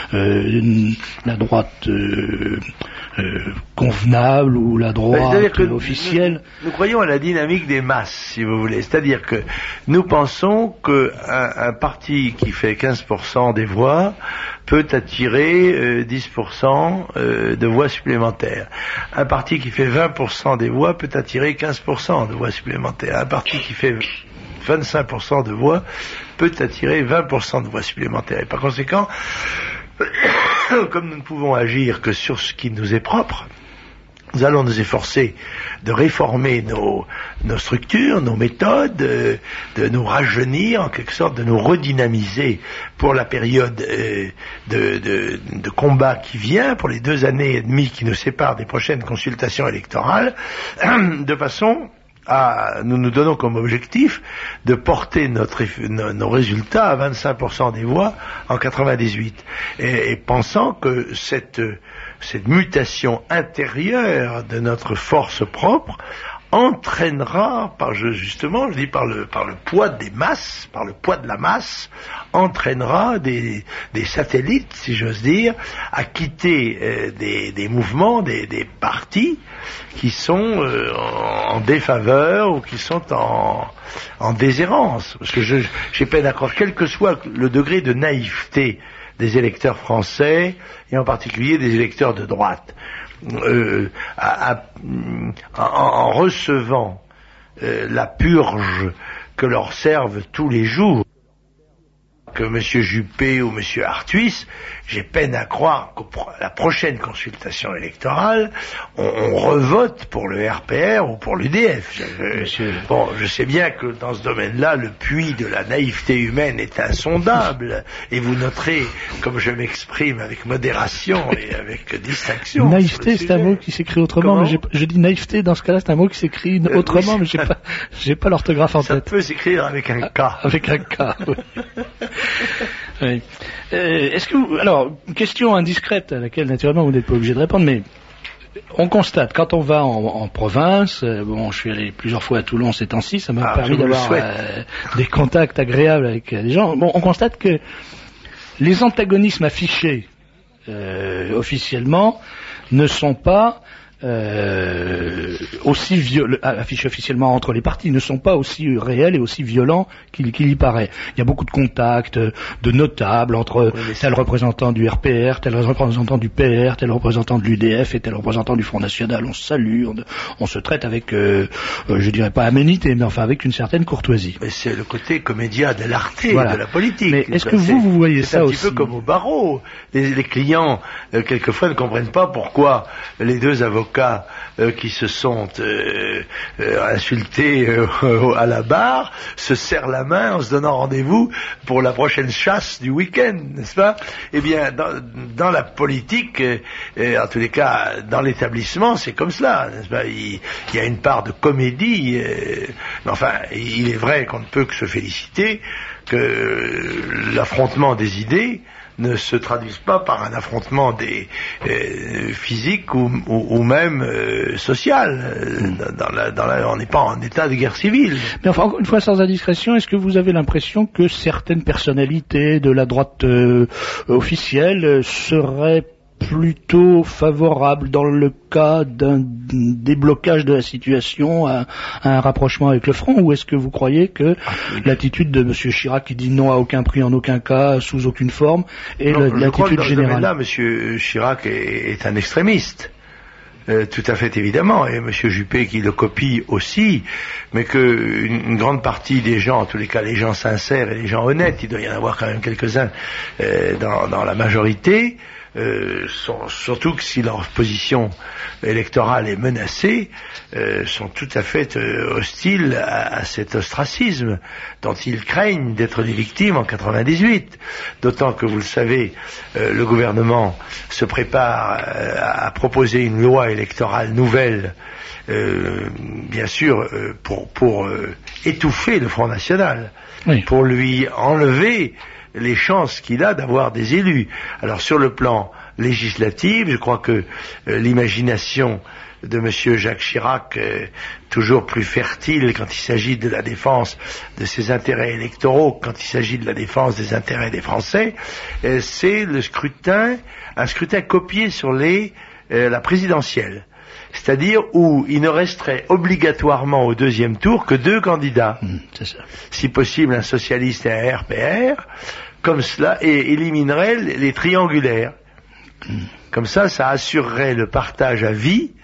convenable ou la droite officielle? Nous croyons à la dynamique des masses, si vous voulez. C'est-à-dire que nous pensons qu'un parti qui fait 15% des voix peut attirer 10% de voix supplémentaires. Un parti qui fait 20% des voix peut attirer 15% de voix supplémentaires. Un parti qui fait 25% de voix peut attirer 20% de voix supplémentaires. Et par conséquent, comme nous ne pouvons agir que sur ce qui nous est propre, nous allons nous efforcer de réformer nos structures, nos méthodes, de nous rajeunir, en quelque sorte, de nous redynamiser pour la période de combat qui vient, pour les 2 années et demie qui nous séparent des prochaines consultations électorales, de façon nous nous donnons comme objectif de porter nos résultats à 25% des voix en 98, et pensant que cette mutation intérieure de notre force propre entraînera, par le poids des masses, par le poids de la masse, entraînera des satellites, si j'ose dire, à quitter des mouvements, des partis qui sont en défaveur ou qui sont en déshérence. Parce que j'ai peine à croire, quel que soit le degré de naïveté des électeurs français, et en particulier des électeurs de droite, en recevant la purge que leur servent tous les jours que M. Juppé ou M. Arthuis, j'ai peine à croire qu'à la prochaine consultation électorale, on revote pour le RPR ou pour l'UDF. Je sais bien que dans ce domaine-là, le puits de la naïveté humaine est insondable, et vous noterez, comme je m'exprime avec modération et avec distinction. Naïveté, c'est un mot qui s'écrit autrement, mais je dis naïveté, dans ce cas-là, c'est un mot qui s'écrit autrement, mais j'ai pas l'orthographe en tête. Ça peut s'écrire avec un K. Avec un K, oui. Oui. Est-ce que alors, question indiscrète à laquelle naturellement vous n'êtes pas obligé de répondre, mais on constate quand on va en province, je suis allé plusieurs fois à Toulon ces temps-ci, ça m'a permis d'avoir des contacts agréables avec les gens. On constate que les antagonismes affichés officiellement ne sont pas aussi affichés officiellement entre les partis, ne sont pas aussi réels et aussi violents qu'il y paraît. Il y a beaucoup de contacts de notables entre tel représentant du RPR, tel représentant du PR, tel représentant de l'UDF et tel représentant du Front National. On se salue, on se traite avec, je dirais pas aménité, mais enfin avec une certaine courtoisie. Mais c'est le côté comédia de l'arté, de la politique. Mais est-ce que vous voyez ça aussi? C'est un petit peu comme au barreau. Les clients, quelquefois, ne comprennent pas pourquoi les deux avocats qui se sont insultés à la barre se serrent la main en se donnant rendez-vous pour la prochaine chasse du week-end, n'est-ce pas? Eh bien, dans la politique, en tous les cas, dans l'établissement, c'est comme cela, n'est-ce pas? Il y a une part de comédie, mais enfin, il est vrai qu'on ne peut que se féliciter que l'affrontement des idées ne se traduisent pas par un affrontement physique ou même social. On n'est pas en état de guerre civile. Mais enfin, encore une fois, sans indiscrétion, est-ce que vous avez l'impression que certaines personnalités de la droite officielle seraient plutôt favorables dans le cas d'un déblocage de la situation à un rapprochement avec le Front, ou est-ce que vous croyez que l'attitude de M. Chirac qui dit non à aucun prix, en aucun cas, sous aucune forme, est l'attitude générale? Là, M. Chirac est un extrémiste. Tout à fait évidemment, et M. Juppé qui le copie aussi, mais que une grande partie des gens, en tous les cas les gens sincères et les gens honnêtes, il doit y en avoir quand même quelques-uns dans la majorité, surtout que si leur position électorale est menacée, sont tout à fait hostiles à cet ostracisme dont ils craignent d'être les victimes en 98. D'autant que, vous le savez, le gouvernement se prépare à proposer une loi électorale nouvelle, bien sûr, pour étouffer le Front National, oui, pour lui enlever les chances qu'il a d'avoir des élus. Alors sur le plan législatif, je crois que l'imagination de M. Jacques Chirac, toujours plus fertile quand il s'agit de la défense de ses intérêts électoraux, quand il s'agit de la défense des intérêts des Français, c'est un scrutin copié sur la présidentielle. C'est-à-dire où il ne resterait obligatoirement au deuxième tour que 2 candidats. C'est ça. Si possible, un socialiste et un RPR, comme cela, et éliminerait les triangulaires. Comme ça assurerait le partage à vie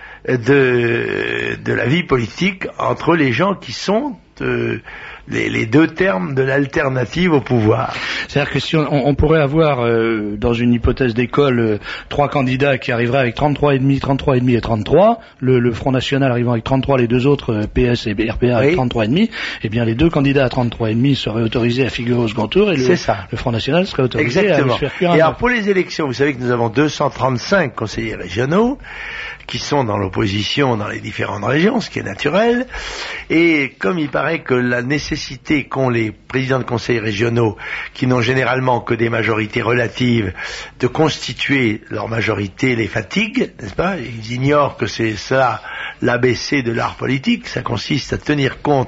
de la vie politique entre les gens qui sont les deux termes de l'alternative au pouvoir. C'est-à-dire que si on pourrait avoir, dans une hypothèse d'école, 3 candidats qui arriveraient avec 33,5 et 33, le Front National arrivant avec 33, les deux autres, PS et RPA avec 33,5, eh bien les deux candidats à 33,5 seraient autorisés à figurer au second tour et le Front National serait autorisé à se faire cuire. Et alors pour les élections, vous savez que nous avons 235 conseillers régionaux qui sont dans l'opposition dans les différentes régions, ce qui est naturel, et comme il paraît que la nécessité qu'ont les présidents de conseils régionaux, qui n'ont généralement que des majorités relatives, de constituer leur majorité les fatigue, n'est-ce pas? Ils ignorent que c'est ça l'ABC de l'art politique, ça consiste à tenir compte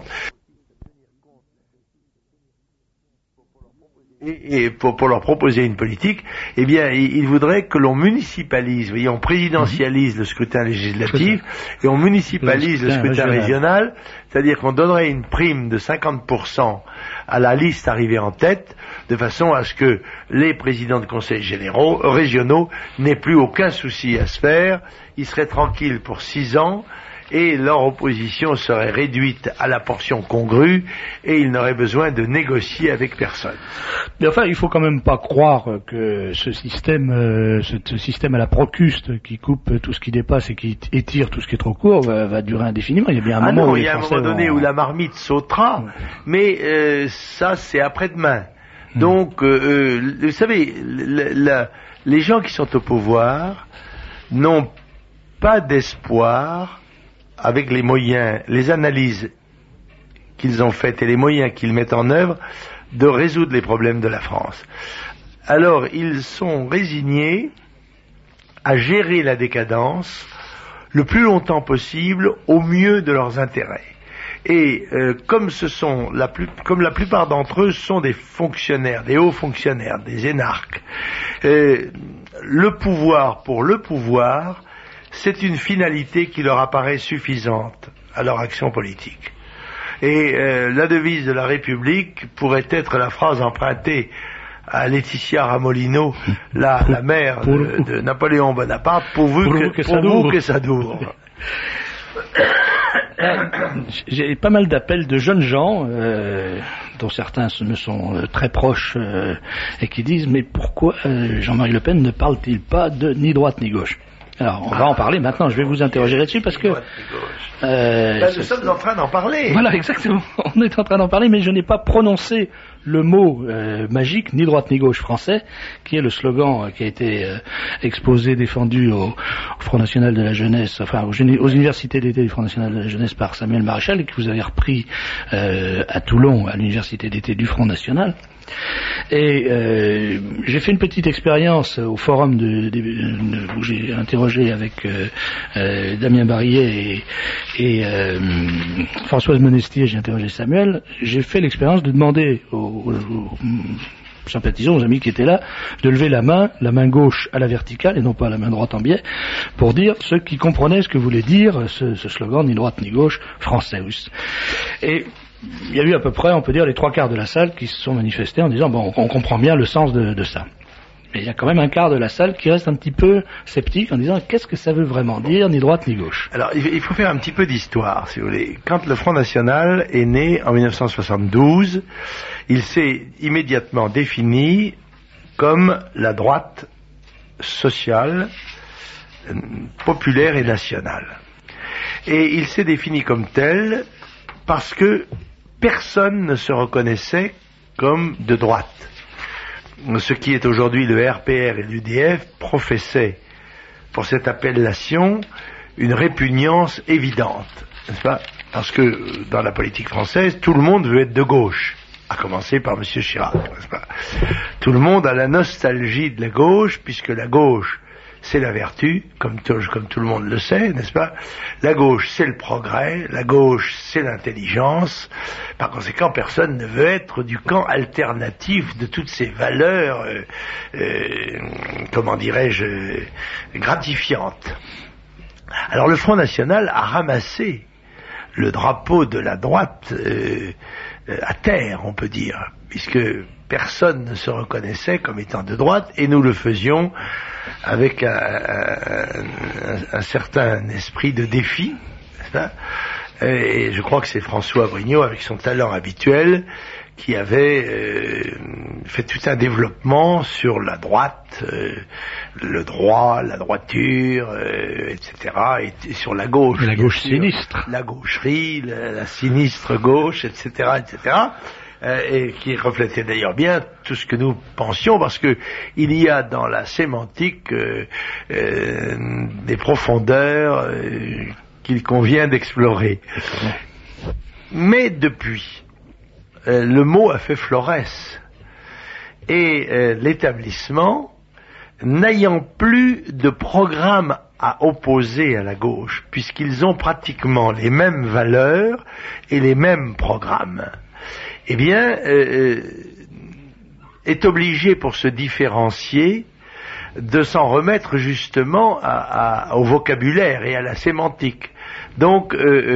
et pour leur proposer une politique, eh bien, ils voudraient que l'on municipalise, vous voyez, on présidentialise le scrutin législatif et on municipalise le scrutin régional, c'est-à-dire qu'on donnerait une prime de 50% à la liste arrivée en tête, de façon à ce que les présidents de conseils régionaux n'aient plus aucun souci à se faire, ils seraient tranquilles pour 6 ans, et leur opposition serait réduite à la portion congrue et ils n'auraient besoin de négocier avec personne. Mais enfin, il faut quand même pas croire que ce système à la Procuste qui coupe tout ce qui dépasse et qui étire tout ce qui est trop court va durer indéninément. Il y a bien un moment où il y a un moment donné où la marmite sautera, mais ça c'est après-demain. Donc, vous savez, les gens qui sont au pouvoir n'ont pas d'espoir avec les moyens, les analyses qu'ils ont faites et les moyens qu'ils mettent en œuvre, de résoudre les problèmes de la France. Alors, ils sont résignés à gérer la décadence le plus longtemps possible au mieux de leurs intérêts. Et comme la plupart d'entre eux sont des fonctionnaires, des hauts fonctionnaires, des énarques, le pouvoir pour le pouvoir, c'est une finalité qui leur apparaît suffisante à leur action politique. Et la devise de la République pourrait être la phrase empruntée à Laetitia Ramolino, la mère de Napoléon Bonaparte, pourvu que ça dure. J'ai pas mal d'appels de jeunes gens, dont certains me sont très proches, et qui disent mais pourquoi Jean-Marie Le Pen ne parle-t-il pas de ni droite ni gauche? Alors, on va en parler maintenant, je vais vous interroger là-dessus parce que... nous sommes en train d'en parler. Voilà, exactement, on est en train d'en parler, mais je n'ai pas prononcé le mot magique, ni droite ni gauche français, qui est le slogan qui a été exposé, défendu au Front National de la Jeunesse, enfin aux universités d'été du Front National de la Jeunesse par Samuel Maréchal, et que vous avez repris à Toulon, à l'université d'été du Front National. Et j'ai fait une petite expérience au forum où j'ai interrogé avec Damien Barillet et Françoise Monestier, j'ai interrogé Samuel. J'ai fait l'expérience de demander aux sympathisants, aux amis qui étaient là, de lever la main gauche à la verticale et non pas la main droite en biais, pour dire ceux qui comprenaient ce que voulait dire ce slogan ni droite ni gauche français. Et il y a eu à peu près, on peut dire, les 3/4 de la salle qui se sont manifestés en disant bon, on comprend bien le sens de ça. Mais il y a quand même un quart de la salle qui reste un petit peu sceptique en disant qu'est-ce que ça veut vraiment dire, ni droite ni gauche. Alors il faut faire un petit peu d'histoire, si vous voulez. Quand le Front National est né en 1972, il s'est immédiatement défini comme la droite sociale, populaire et nationale. Et il s'est défini comme tel parce que personne ne se reconnaissait comme de droite. Ce qui est aujourd'hui le RPR et l'UDF professaient pour cette appellation une répugnance évidente, n'est-ce pas? Parce que dans la politique française, tout le monde veut être de gauche, à commencer par M. Chirac, n'est-ce pas? Tout le monde a la nostalgie de la gauche, puisque la gauche, c'est la vertu, comme tout le monde le sait, n'est-ce pas? La gauche, c'est le progrès, la gauche, c'est l'intelligence. Par conséquent, personne ne veut être du camp alternatif de toutes ces valeurs, comment dirais-je, gratifiantes. Alors le Front National a ramassé le drapeau de la droite à terre, on peut dire, puisque personne ne se reconnaissait comme étant de droite, et nous le faisions avec un certain esprit de défi, n'est-ce pas? Et je crois que c'est François Brignot, avec son talent habituel, qui avait fait tout un développement sur la droite, le droit, la droiture, etc., et sur la gauche. La gauche sinistre. La gaucherie, la sinistre gauche, etc., etc., et qui reflétait d'ailleurs bien tout ce que nous pensions, parce que il y a dans la sémantique des profondeurs qu'il convient d'explorer. Mais depuis, le mot a fait florès, et l'établissement, n'ayant plus de programme à opposer à la gauche, puisqu'ils ont pratiquement les mêmes valeurs et les mêmes programmes, eh bien, est obligé, pour se différencier, de s'en remettre justement au vocabulaire et à la sémantique. Donc,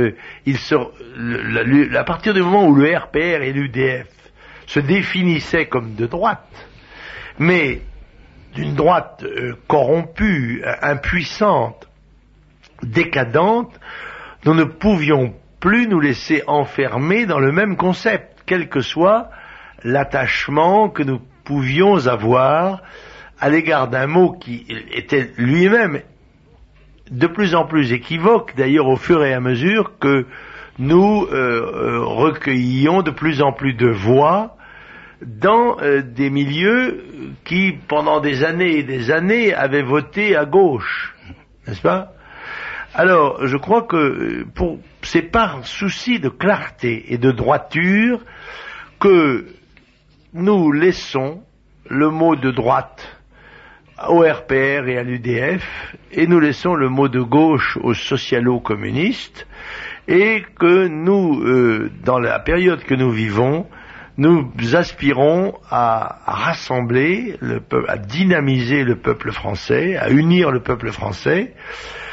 à partir du moment où le RPR et l'UDF se définissaient comme de droite, mais d'une droite corrompue, impuissante, décadente, nous ne pouvions plus nous laisser enfermer dans le même concept, quel que soit l'attachement que nous pouvions avoir à l'égard d'un mot qui était lui-même de plus en plus équivoque, d'ailleurs au fur et à mesure que nous recueillions de plus en plus de voix dans des milieux qui, pendant des années et des années, avaient voté à gauche, n'est-ce pas? Alors, je crois que c'est par souci de clarté et de droiture que nous laissons le mot de droite au RPR et à l'UDF, et nous laissons le mot de gauche aux socialo-communistes, et que nous, dans la période que nous vivons, nous aspirons à rassembler le peuple, à dynamiser le peuple français, à unir le peuple français,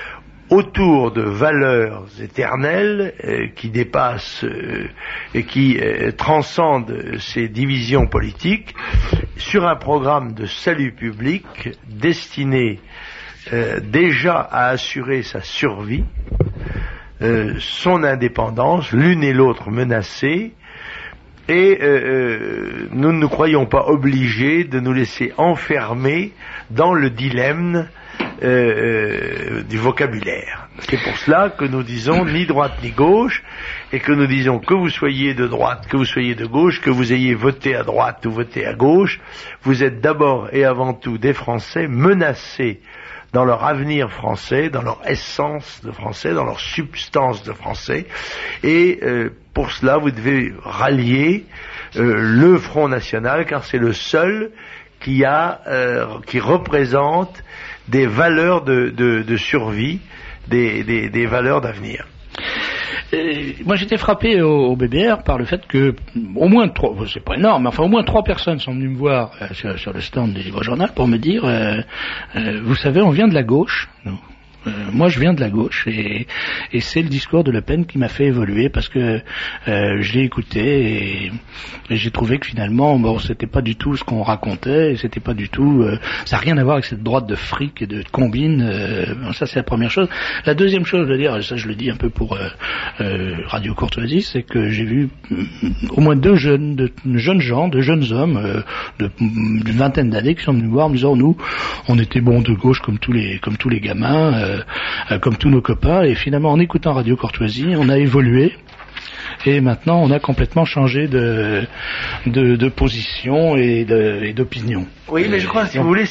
autour de valeurs éternelles qui dépassent et qui transcendent ces divisions politiques, sur un programme de salut public destiné déjà à assurer sa survie, son indépendance, l'une et l'autre menacées, et nous ne nous croyons pas obligés de nous laisser enfermer dans le dilemme du vocabulaire. C'est pour cela que nous disons ni droite ni gauche, et que nous disons que vous soyez de droite, que vous soyez de gauche, que vous ayez voté à droite ou voté à gauche, vous êtes d'abord et avant tout des Français menacés dans leur avenir français, dans leur essence de français, dans leur substance de français, et pour cela vous devez rallier le Front National, car c'est le seul qui représente des valeurs de survie, des valeurs d'avenir. Moi j'étais frappé au BBR par le fait que au moins trois, c'est pas énorme, mais enfin au moins 3 personnes sont venues me voir sur le stand du Livre Journal pour me dire vous savez, on vient de la gauche, nous. Moi je viens de la gauche et c'est le discours de Le Pen qui m'a fait évoluer, parce que je l'ai écouté et j'ai trouvé que finalement bon, c'était pas du tout ce qu'on racontait, et c'était pas du tout ça n'a rien à voir avec cette droite de fric et de combine, ça c'est la première chose. La deuxième chose, je veux dire, ça je le dis un peu pour Radio Courtoisie, c'est que j'ai vu au moins deux jeunes gens, de jeunes hommes d'une vingtaine d'années qui sont venus me voir en me disant nous on était bons de gauche comme tous les gamins, comme tous nos copains, et finalement en écoutant Radio Courtoisie on a évolué et maintenant on a complètement changé de position et d'opinion. Oui, mais je crois, si vous voulez,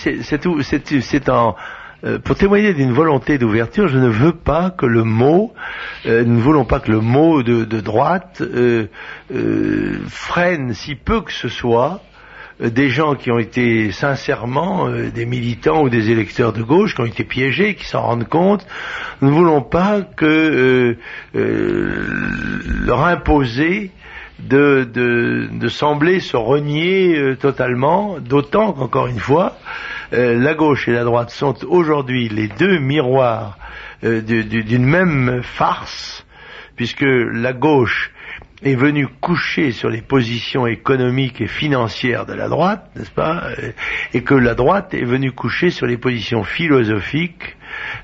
pour témoigner d'une volonté d'ouverture, nous ne voulons pas que le mot de droite freine si peu que ce soit des gens qui ont été sincèrement des militants ou des électeurs de gauche qui ont été piégés, qui s'en rendent compte. Nous ne voulons pas que leur imposer de sembler se renier totalement, d'autant qu'encore une fois la gauche et la droite sont aujourd'hui les deux miroirs d'une même farce, puisque la gauche est venue coucher sur les positions économiques et financières de la droite, n'est-ce pas, et que la droite est venue coucher sur les positions philosophiques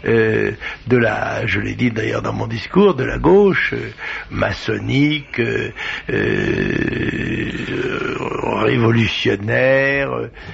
je l'ai dit d'ailleurs dans mon discours, de la gauche maçonnique, révolutionnaire,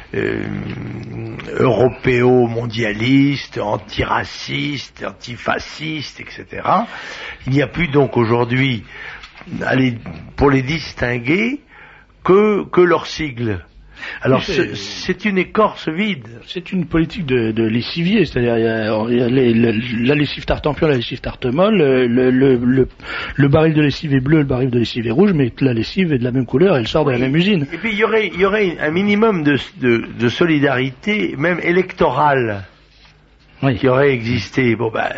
européo-mondialiste, antiraciste, antifasciste, etc. Il n'y a plus donc aujourd'hui, pour les distinguer, que leur sigle. Alors c'est une écorce vide. C'est une politique de lessivier, c'est-à-dire il y a la lessive tartempion, la lessive tartemol, le baril de lessive est bleu, le baril de lessive est rouge, mais la lessive est de la même couleur, elle sort de la même usine. Et puis il y aurait un minimum de solidarité, même électorale. Oui. Qui aurait existé.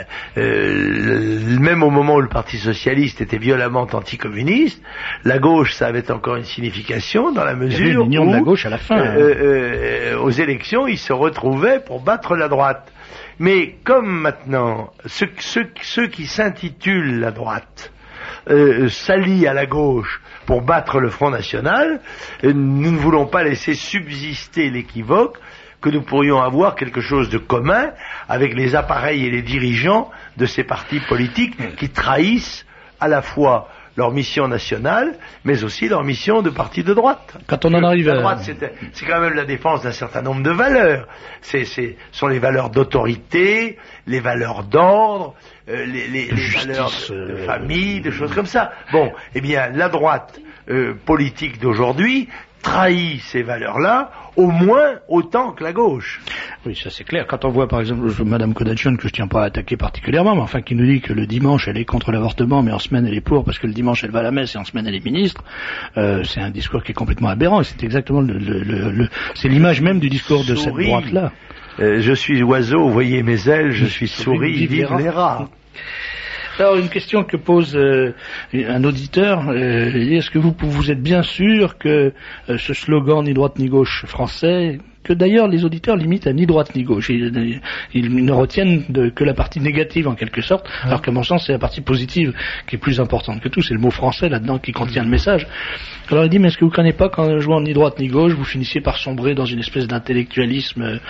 Même au moment où le Parti socialiste était violemment anticommuniste, la gauche, ça avait encore une signification dans la mesure où, de la gauche à la fin, aux élections, ils se retrouvaient pour battre la droite. Mais comme maintenant, ceux qui s'intitulent la droite s'allient à la gauche pour battre le Front National, nous ne voulons pas laisser subsister l'équivoque que nous pourrions avoir quelque chose de commun avec les appareils et les dirigeants de ces partis politiques qui trahissent à la fois leur mission nationale, mais aussi leur mission de parti de droite. Quand on en arrive la droite, c'est quand même la défense d'un certain nombre de valeurs. Sont les valeurs d'autorité, les valeurs d'ordre, les valeurs de famille, des choses comme ça. Bon, eh bien, la droite politique d'aujourd'hui trahit ces valeurs-là au moins autant que la gauche. Oui, ça c'est clair. Quand on voit par exemple Madame Kodachon, que je tiens pas à attaquer particulièrement, mais enfin qui nous dit que le dimanche elle est contre l'avortement, mais en semaine elle est pour parce que le dimanche elle va à la messe et en semaine elle est ministre, c'est un discours qui est complètement aberrant. Et c'est exactement c'est l'image même du discours de cette droite-là. Je suis oiseau, voyez mes ailes, je suis souris, vive les rats. Alors, une question que pose un auditeur, est-ce que vous êtes bien sûr que ce slogan ni droite ni gauche français, que d'ailleurs les auditeurs limitent à ni droite ni gauche, ils ne retiennent que la partie négative en quelque sorte, alors qu'à mon sens c'est la partie positive qui est plus importante que tout, c'est le mot français là-dedans qui contient le message. Alors il dit, mais est-ce que vous ne craignez pas qu'en jouant ni droite ni gauche, vous finissiez par sombrer dans une espèce d'intellectualisme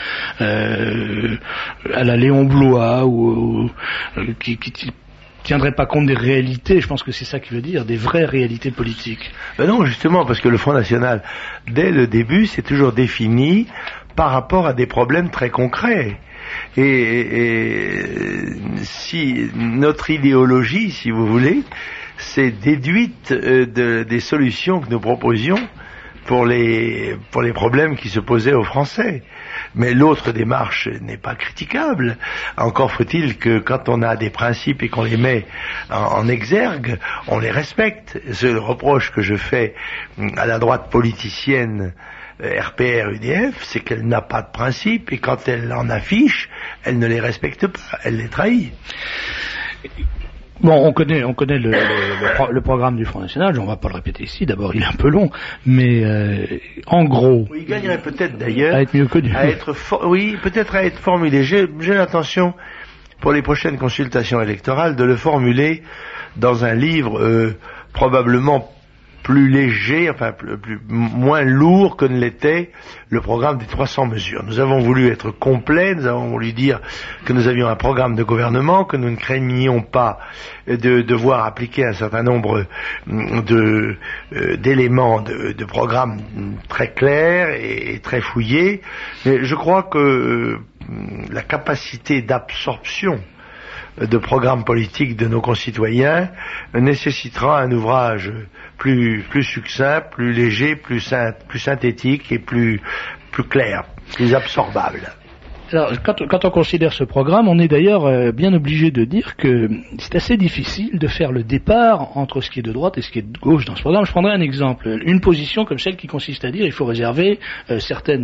à la Léon Blois, ou qui tiendrait pas compte des réalités, je pense que c'est ça qu'il veut dire, des vraies réalités politiques. Ben non, justement, parce que le Front National, dès le début, c'est toujours défini par rapport à des problèmes très concrets. Et si notre idéologie, si vous voulez, c'est déduite des solutions que nous proposions pour les problèmes qui se posaient aux Français. Mais l'autre démarche n'est pas critiquable. Encore faut-il que quand on a des principes et qu'on les met en exergue, on les respecte. C'est le reproche que je fais à la droite politicienne RPR, UDF, c'est qu'elle n'a pas de principes, et quand elle en affiche, elle ne les respecte pas, elle les trahit. Bon, on connaît le programme du Front National, on va pas le répéter ici, d'abord il est un peu long, mais en gros... Oui, il gagnerait peut-être d'ailleurs à être mieux connu. Peut-être à être formulé. J'ai l'intention, pour les prochaines consultations électorales, de le formuler dans un livre probablement plus léger, enfin moins lourd que ne l'était le programme des 300 mesures. Nous avons voulu être complets, nous avons voulu dire que nous avions un programme de gouvernement, que nous ne craignions pas de devoir appliquer un certain nombre d'éléments de programme très clairs et très fouillés. Mais je crois que la capacité d'absorption de programmes politiques de nos concitoyens nécessitera un ouvrage plus succinct, plus léger, plus synthétique et plus clair, plus absorbable. Alors, quand on considère ce programme, on est d'ailleurs bien obligé de dire que c'est assez difficile de faire le départ entre ce qui est de droite et ce qui est de gauche dans ce programme. Je prendrai un exemple. Une position comme celle qui consiste à dire il faut réserver il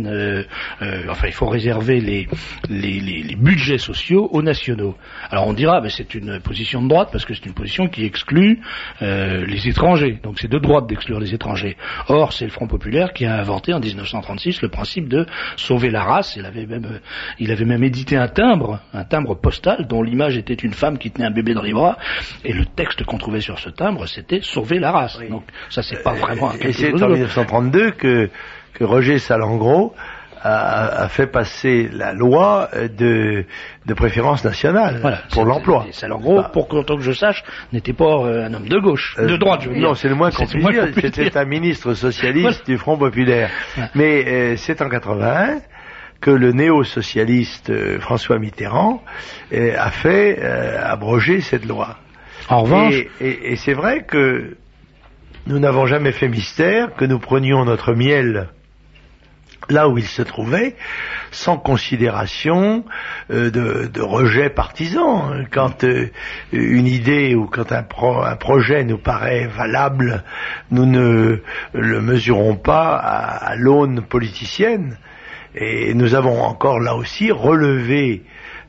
faut réserver les budgets sociaux aux nationaux. Alors on dira, c'est une position de droite parce que c'est une position qui exclut les étrangers. Donc c'est de droite d'exclure les étrangers. Or, c'est le Front Populaire qui a inventé en 1936 le principe de sauver la race. Il avait même édité un timbre postal dont l'image était une femme qui tenait un bébé dans les bras, et le texte qu'on trouvait sur ce timbre, c'était sauver la race. Oui. Donc ça, c'est pas vraiment quelque chose. Et c'est en 1932 que Roger Salengro a fait passer la loi de préférence nationale pour l'emploi. Salengro, pour autant que je sache, n'était pas un homme de gauche, de droite, je veux dire. Non, c'est le moins qu'on puisse dire. C'était un ministre socialiste du Front Populaire. Voilà. Mais c'est en 81 que le néo-socialiste François Mitterrand a fait abroger cette loi. En revanche, et c'est vrai que nous n'avons jamais fait mystère que nous prenions notre miel là où il se trouvait, sans considération de rejet partisan. Quand une idée ou quand un projet nous paraît valable, nous ne le mesurons pas à l'aune politicienne. Et nous avons encore là aussi relevé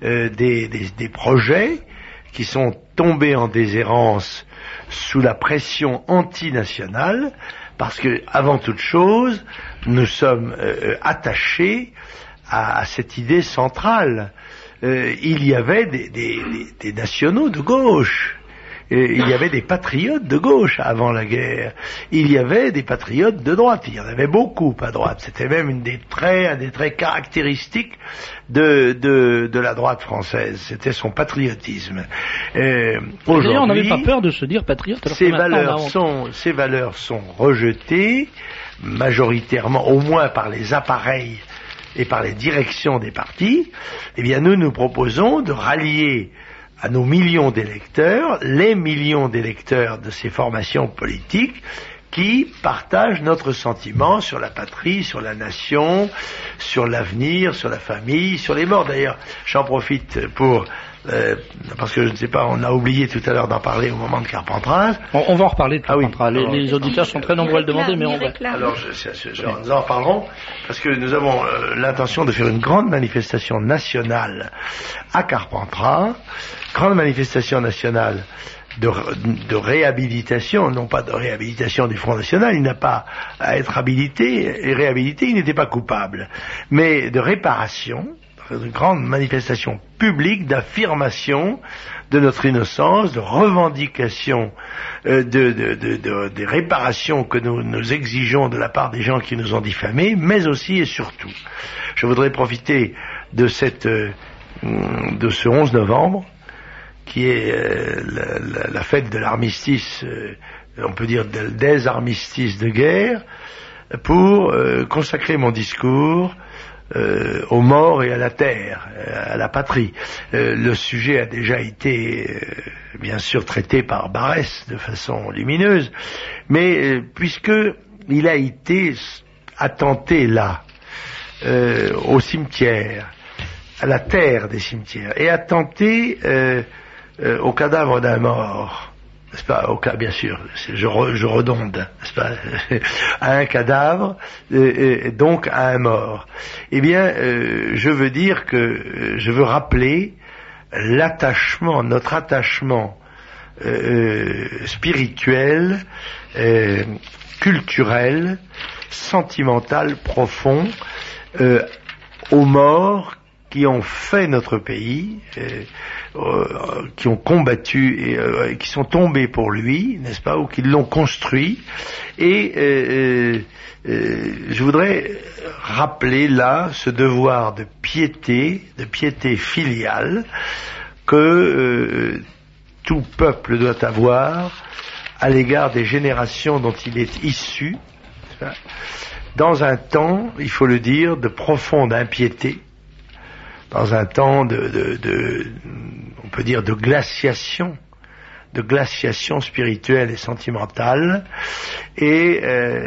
des projets qui sont tombés en déshérence sous la pression antinationale, parce que, avant toute chose, nous sommes attachés à cette idée centrale. Il y avait des nationaux de gauche. Il y avait des patriotes de gauche avant la guerre. Il y avait des patriotes de droite. Il y en avait beaucoup à droite. C'était même un des traits caractéristiques de la droite française. C'était son patriotisme. Aujourd'hui, on n'avait pas peur de se dire patriote. Ces valeurs sont rejetées majoritairement, au moins par les appareils et par les directions des partis. Eh bien, nous proposons de rallier à nos millions d'électeurs, les millions d'électeurs de ces formations politiques qui partagent notre sentiment sur la patrie, sur la nation, sur l'avenir, sur la famille, sur les morts. D'ailleurs, j'en profite pour parce que je ne sais pas, on a oublié tout à l'heure d'en parler au moment de Carpentras. On va en reparler de Carpentras. Oui. Les auditeurs sont très nombreux à le demander, mais on va... Alors, nous en parlerons, parce que nous avons l'intention de faire une grande manifestation nationale à Carpentras, grande manifestation nationale de réhabilitation, non pas de réhabilitation du Front National, il n'a pas à être habilité et réhabilité, il n'était pas coupable, mais de réparation, une grande manifestation publique d'affirmation de notre innocence, de revendication des réparations que nous exigeons de la part des gens qui nous ont diffamés, mais aussi et surtout, je voudrais profiter de ce 11 novembre, qui est la fête de l'armistice, on peut dire des armistices de guerre, pour consacrer mon discours aux morts et à la terre, à la patrie. Le sujet a déjà été, bien sûr, traité par Barès de façon lumineuse, mais puisque il a été attenté là, au cimetière, à la terre des cimetières, et attenté au cadavre d'un mort, n'est-ce pas, bien sûr, je redonde, n'est-ce pas, à un cadavre, et donc à un mort. Eh bien, je veux dire que je veux rappeler notre attachement spirituel, culturel, sentimental, profond, aux morts qui ont fait notre pays, qui ont combattu et qui sont tombés pour lui, n'est-ce pas, ou qui l'ont construit. Et je voudrais rappeler là ce devoir de piété filiale que tout peuple doit avoir à l'égard des générations dont il est issu, dans un temps, il faut le dire, de profonde impiété, dans un temps on peut dire de glaciation spirituelle et sentimentale, et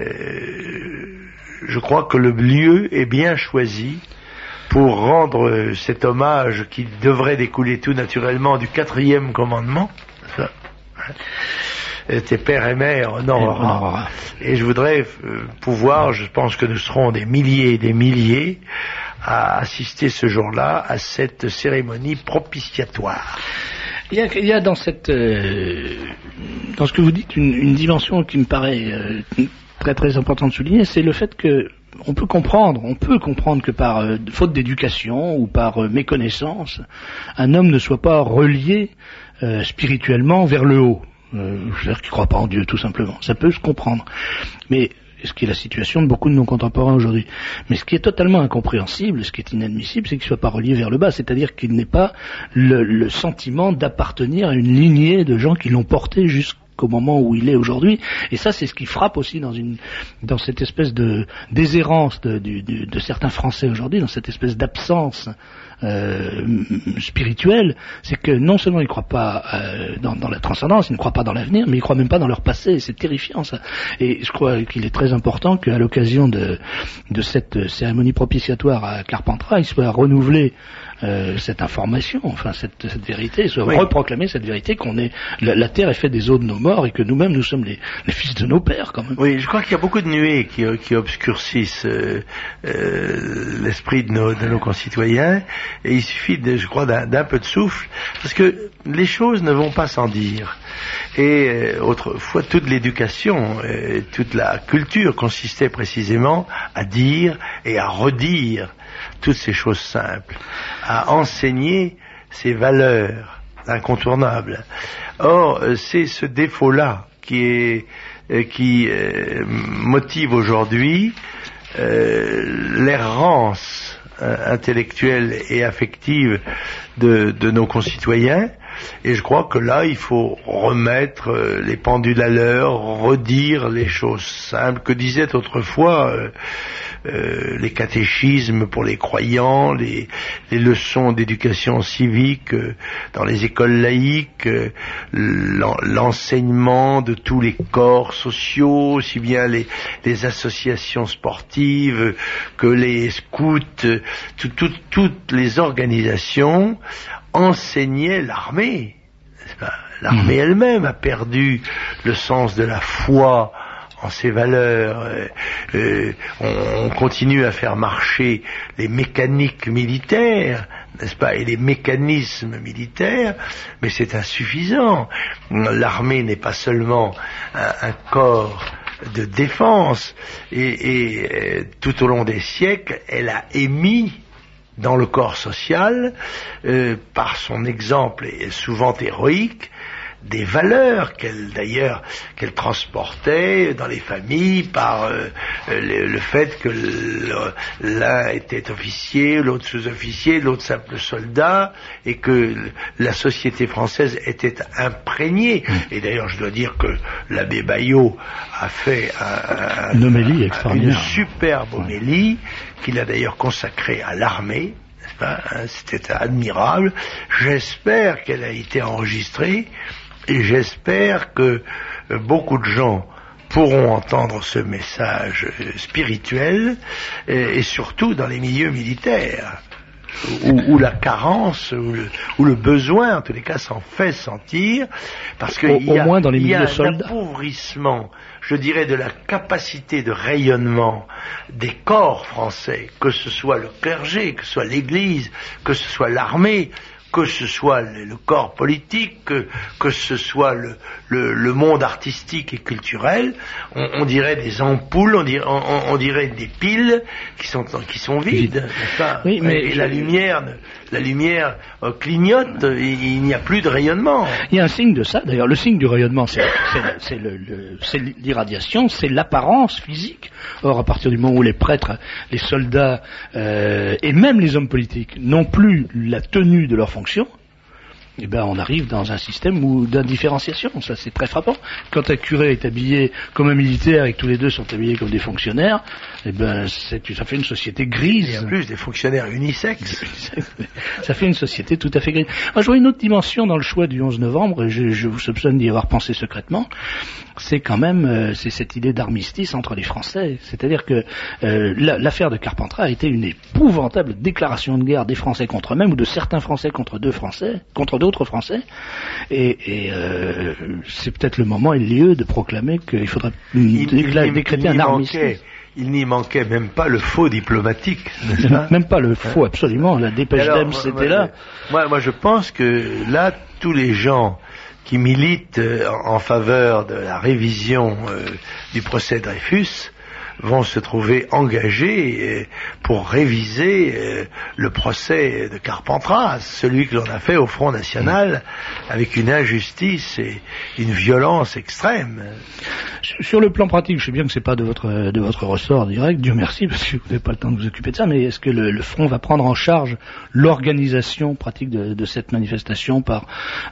je crois que le lieu est bien choisi pour rendre cet hommage qui devrait découler tout naturellement du 4e commandement, tes pères et mères honorera. Et je voudrais pouvoir, je pense que nous serons des milliers et des milliers à assister ce jour-là à cette cérémonie propitiatoire. Il y a dans ce que vous dites une dimension qui me paraît très très importante de souligner, c'est le fait que on peut comprendre que par faute d'éducation ou par méconnaissance, un homme ne soit pas relié spirituellement vers le haut. C'est-à-dire qu'il ne croit pas en Dieu, tout simplement. Ça peut se comprendre. Mais ce qui est la situation de beaucoup de nos contemporains aujourd'hui. Mais ce qui est totalement incompréhensible, ce qui est inadmissible, c'est qu'il ne soit pas relié vers le bas, c'est-à-dire qu'il n'ait pas le sentiment d'appartenir à une lignée de gens qui l'ont porté jusqu'au moment où il est aujourd'hui. Et ça, c'est ce qui frappe aussi dans cette espèce de déshérence de certains Français aujourd'hui, dans cette espèce d'absence spirituelle, c'est que non seulement ils ne croient pas dans la transcendance, ils ne croient pas dans l'avenir, mais ils ne croient même pas dans leur passé. C'est terrifiant, ça. Et je crois qu'il est très important qu'à l'occasion de cette cérémonie propitiatoire à Carpentras, il soit renouvelé cette information, enfin cette vérité, soit reproclamée cette vérité qu'on est la terre est faite des os de nos morts et que nous-mêmes nous sommes les fils de nos pères, quand même. Oui, je crois qu'il y a beaucoup de nuées qui obscurcissent l'esprit de nos concitoyens, et il suffit je crois d'un peu de souffle, parce que les choses ne vont pas sans dire. Et autrefois, toute l'éducation, toute la culture consistait précisément à dire et à redire toutes ces choses simples, à enseigner ces valeurs incontournables. Or, c'est ce défaut-là qui motive aujourd'hui l'errance intellectuelle et affective de nos concitoyens. Et je crois que là, il faut remettre les pendules à l'heure, redire les choses simples que disaient autrefois les catéchismes pour les croyants, les leçons d'éducation civique dans les écoles laïques, l'enseignement de tous les corps sociaux, aussi bien les associations sportives que les scouts, toutes les organisations enseignait l'armée. L'armée elle-même a perdu le sens de la foi en ses valeurs. On continue à faire marcher les mécaniques militaires, n'est-ce pas, et les mécanismes militaires, mais c'est insuffisant. L'armée n'est pas seulement un corps de défense, et tout au long des siècles, elle a émis dans le corps social, par son exemple souvent héroïque, des valeurs qu'elle transportait dans les familles par le fait que l'un était officier, l'autre sous-officier, l'autre simple soldat, et que la société française était imprégnée. Et d'ailleurs, je dois dire que l'abbé Baillot a fait une homélie extraordinaire, une superbe homélie qu'il a d'ailleurs consacrée à l'armée. C'était admirable. J'espère qu'elle a été enregistrée. Et j'espère que beaucoup de gens pourront entendre ce message spirituel, et surtout dans les milieux militaires, où la carence, où le besoin, en tous les cas, s'en fait sentir, parce qu'il y a un appauvrissement, je dirais, de la capacité de rayonnement des corps français, que ce soit le clergé, que ce soit l'Église, que ce soit l'armée, que ce soit le corps politique, que ce soit le monde artistique et culturel. On dirait des ampoules, on dirait des piles qui sont vides. Oui, mais et la lumière clignote, il n'y a plus de rayonnement. Il y a un signe de ça, d'ailleurs. Le signe du rayonnement, c'est l'irradiation, c'est l'apparence physique. Or, à partir du moment où les prêtres, les soldats et même les hommes politiques n'ont plus la tenue de leur fonction, eh ben, on arrive dans un système d'indifférenciation. Ça, c'est très frappant. Quand un curé est habillé comme un militaire et que tous les deux sont habillés comme des fonctionnaires, eh ben, ça fait une société grise. Et en plus, des fonctionnaires unisexes. Ça fait une société tout à fait grise. Moi, je vois une autre dimension dans le choix du 11 novembre, et je vous soupçonne d'y avoir pensé secrètement. C'est quand même, c'est cette idée d'armistice entre les Français. C'est-à-dire que l'affaire de Carpentras a été une épouvantable déclaration de guerre des Français contre eux-mêmes, ou de certains Français contre d'autres Français, et c'est peut-être le moment et le lieu de proclamer qu'il faudrait décréter un armistice. Il n'y manquait même pas le faux diplomatique, n'est-ce pas? Même pas le faux, absolument. La dépêche d'Ems, c'était là. Moi, je pense que là, tous les gens qui militent en faveur de la révision du procès Dreyfus vont se trouver engagés pour réviser le procès de Carpentras, celui que l'on a fait au Front National, avec une injustice et une violence extrême. Sur le plan pratique, je sais bien que c'est pas de votre ressort direct, Dieu merci, parce que vous n'avez pas le temps de vous occuper de ça, mais est-ce que le Front va prendre en charge l'organisation pratique de cette manifestation par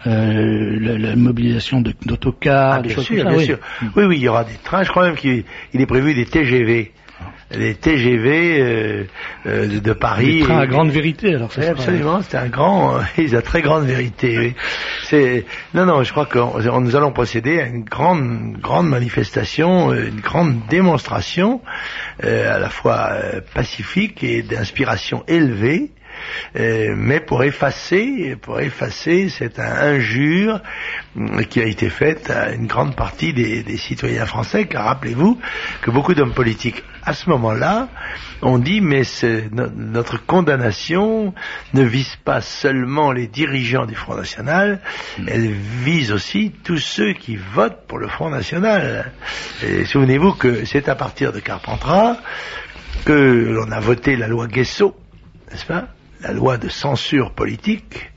la mobilisation d'autocars, des choses comme ça? Bien sûr. Oui, il y aura des trains, je crois même qu'il est prévu des TGV. Les TGV de Paris. Des trains à grande vérité, alors. Absolument, c'est un grand, ils à très grande vérité. Oui. Non, je crois que nous allons procéder à une grande manifestation, une grande démonstration, à la fois pacifique et d'inspiration élevée. Mais pour effacer cette injure qui a été faite à une grande partie des citoyens français, car rappelez-vous que beaucoup d'hommes politiques à ce moment-là ont dit mais notre condamnation ne vise pas seulement les dirigeants du Front National, elle vise aussi tous ceux qui votent pour le Front National. Et souvenez-vous que c'est à partir de Carpentras que l'on a voté la loi Guessot, n'est-ce pas? La loi de censure politique,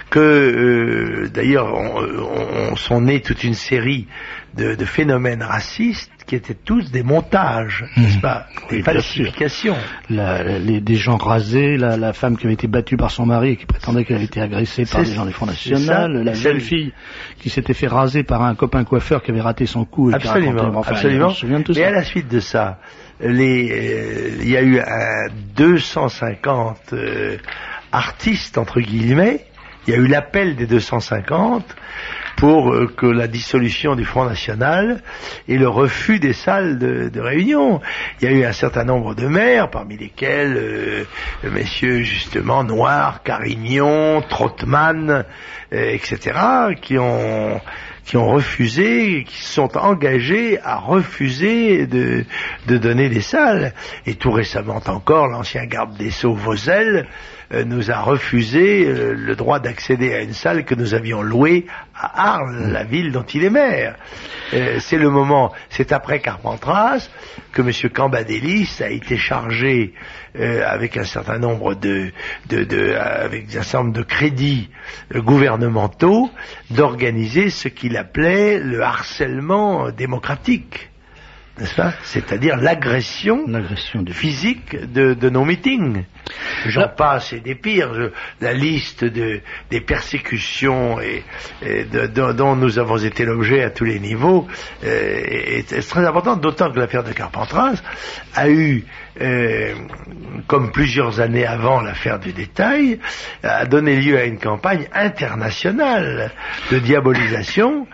que d'ailleurs sont nés toute une série de phénomènes racistes qui étaient tous des montages, n'est-ce pas, des falsifications. Des gens rasés, la femme qui avait été battue par son mari et qui prétendait qu'elle avait été agressée par des gens du Front National, la jeune fille qui s'était fait raser par un copain coiffeur qui avait raté son coup. Et Absolument. Et à la suite de ça, il y a eu 250 artistes, entre guillemets, il y a eu l'appel des 250, pour que la dissolution du Front National et le refus des salles de réunion. Il y a eu un certain nombre de maires, parmi lesquels messieurs justement Noir, Carignon, Trottmann, etc., qui ont refusé, qui se sont engagés à refuser de donner des salles. Et tout récemment encore, l'ancien garde des Sceaux Vozelle nous a refusé le droit d'accéder à une salle que nous avions louée à Arles, la ville dont il est maire. C'est le moment, c'est après Carpentras que M. Cambadélis a été chargé avec un certain nombre avec un certain nombre de crédits gouvernementaux d'organiser ce qu'il appelait le harcèlement démocratique. N'est-ce pas? C'est-à-dire l'agression physique de nos meetings. J'en passe et des pires. La liste des persécutions dont nous avons été l'objet à tous les niveaux est très importante, d'autant que l'affaire de Carpentras a eu, comme plusieurs années avant l'affaire du détail, a donné lieu à une campagne internationale de diabolisation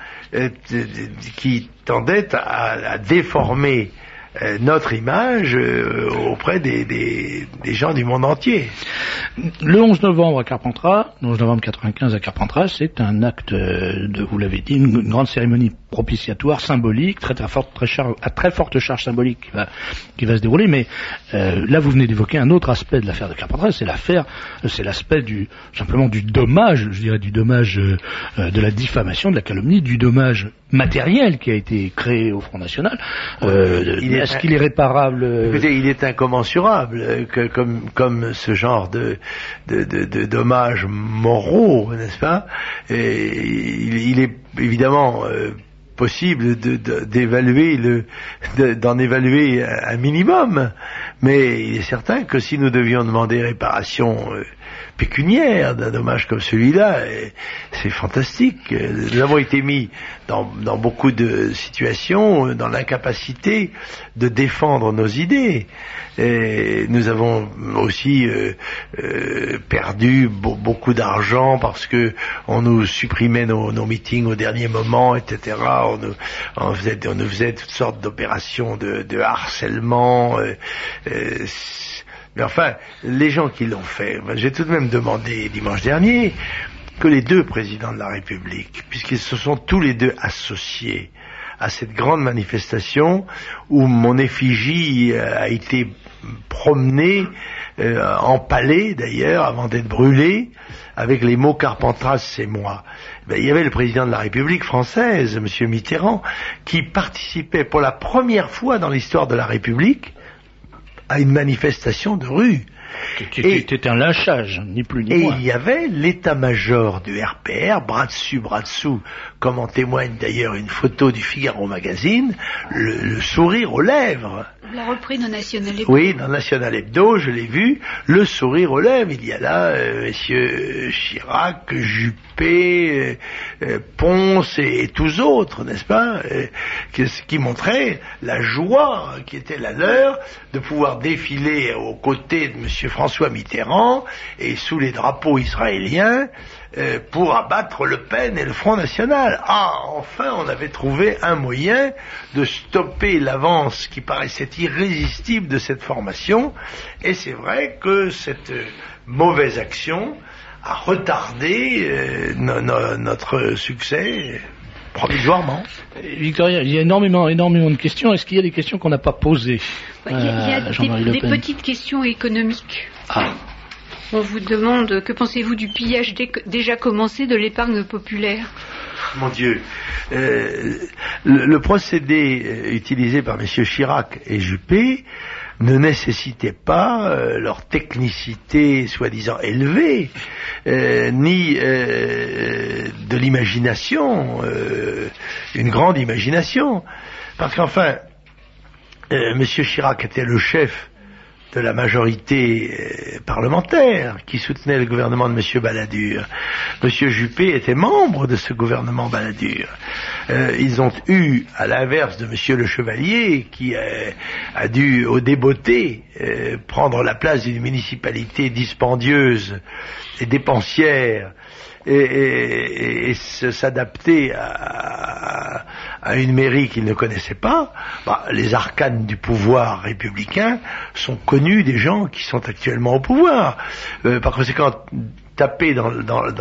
qui tendait à déformer notre image auprès des gens du monde entier. Le 11 novembre à Carpentras, le 11 novembre 95 à Carpentras, c'est un acte vous l'avez dit, une grande cérémonie propitiatoire, symbolique, à très forte charge symbolique qui va se dérouler, mais là vous venez d'évoquer un autre aspect de l'affaire de Carpentras, c'est l'aspect simplement du dommage, je dirais du dommage de la diffamation, de la calomnie, du dommage matériel qui a été créé au Front National. Est-ce qu'il est réparable? Écoutez, il est incommensurable, comme ce genre de dommages moraux, n'est-ce pas? Et il est évidemment possible d'en évaluer un minimum, mais il est certain que si nous devions demander réparation pécuniaire d'un dommage comme celui-là, c'est fantastique. Nous avons été mis dans beaucoup de situations dans l'incapacité de défendre nos idées. Et nous avons aussi perdu beaucoup d'argent parce que on nous supprimait nos meetings au dernier moment, etc. On nous faisait toutes sortes d'opérations de harcèlement. Mais enfin, les gens qui l'ont fait, j'ai tout de même demandé dimanche dernier que les deux présidents de la République, puisqu'ils se sont tous les deux associés à cette grande manifestation où mon effigie a été promenée, empalée d'ailleurs, avant d'être brûlée, avec les mots Carpentras, c'est moi. Il y avait le président de la République française, M. Mitterrand, qui participait pour la première fois dans l'histoire de la République à une manifestation de rue. C'était un lynchage, ni plus ni moins. Et il y avait l'état-major du RPR, bras dessus, bras dessous, comme en témoigne d'ailleurs une photo du Figaro Magazine, le sourire aux lèvres. On l'a repris dans National Hebdo. Oui, dans National Hebdo, je l'ai vu, le sourire aux lèvres. Il y a là messieurs Chirac, Juppé, Ponce et tous autres, n'est-ce pas, qui montraient la joie qui était la leur de pouvoir défiler aux côtés de monsieur François Mitterrand et sous les drapeaux israéliens pour abattre Le Pen et le Front National. Ah, enfin, on avait trouvé un moyen de stopper l'avance qui paraissait irrésistible de cette formation, et c'est vrai que cette mauvaise action a retardé notre succès provisoirement. Victoria, il y a énormément de questions. Est-ce qu'il y a des questions qu'on n'a pas posées? Il y a des petites questions économiques. Ah. On vous demande, que pensez-vous du pillage déjà commencé de l'épargne populaire? Mon Dieu, le procédé utilisé par messieurs Chirac et Juppé ne nécessitait pas leur technicité soi-disant élevée, ni de l'imagination, une grande imagination, parce qu'enfin, monsieur Chirac était le chef de la majorité parlementaire qui soutenait le gouvernement de M. Balladur. M. Juppé était membre de ce gouvernement Balladur. Ils ont eu, à l'inverse de M. Le Chevalier, qui a dû, au débeauté, prendre la place d'une municipalité dispendieuse et dépensière et s'adapter à une mairie qu'il ne connaissait pas, les arcanes du pouvoir républicain sont connus des gens qui sont actuellement au pouvoir. Par conséquent, taper dans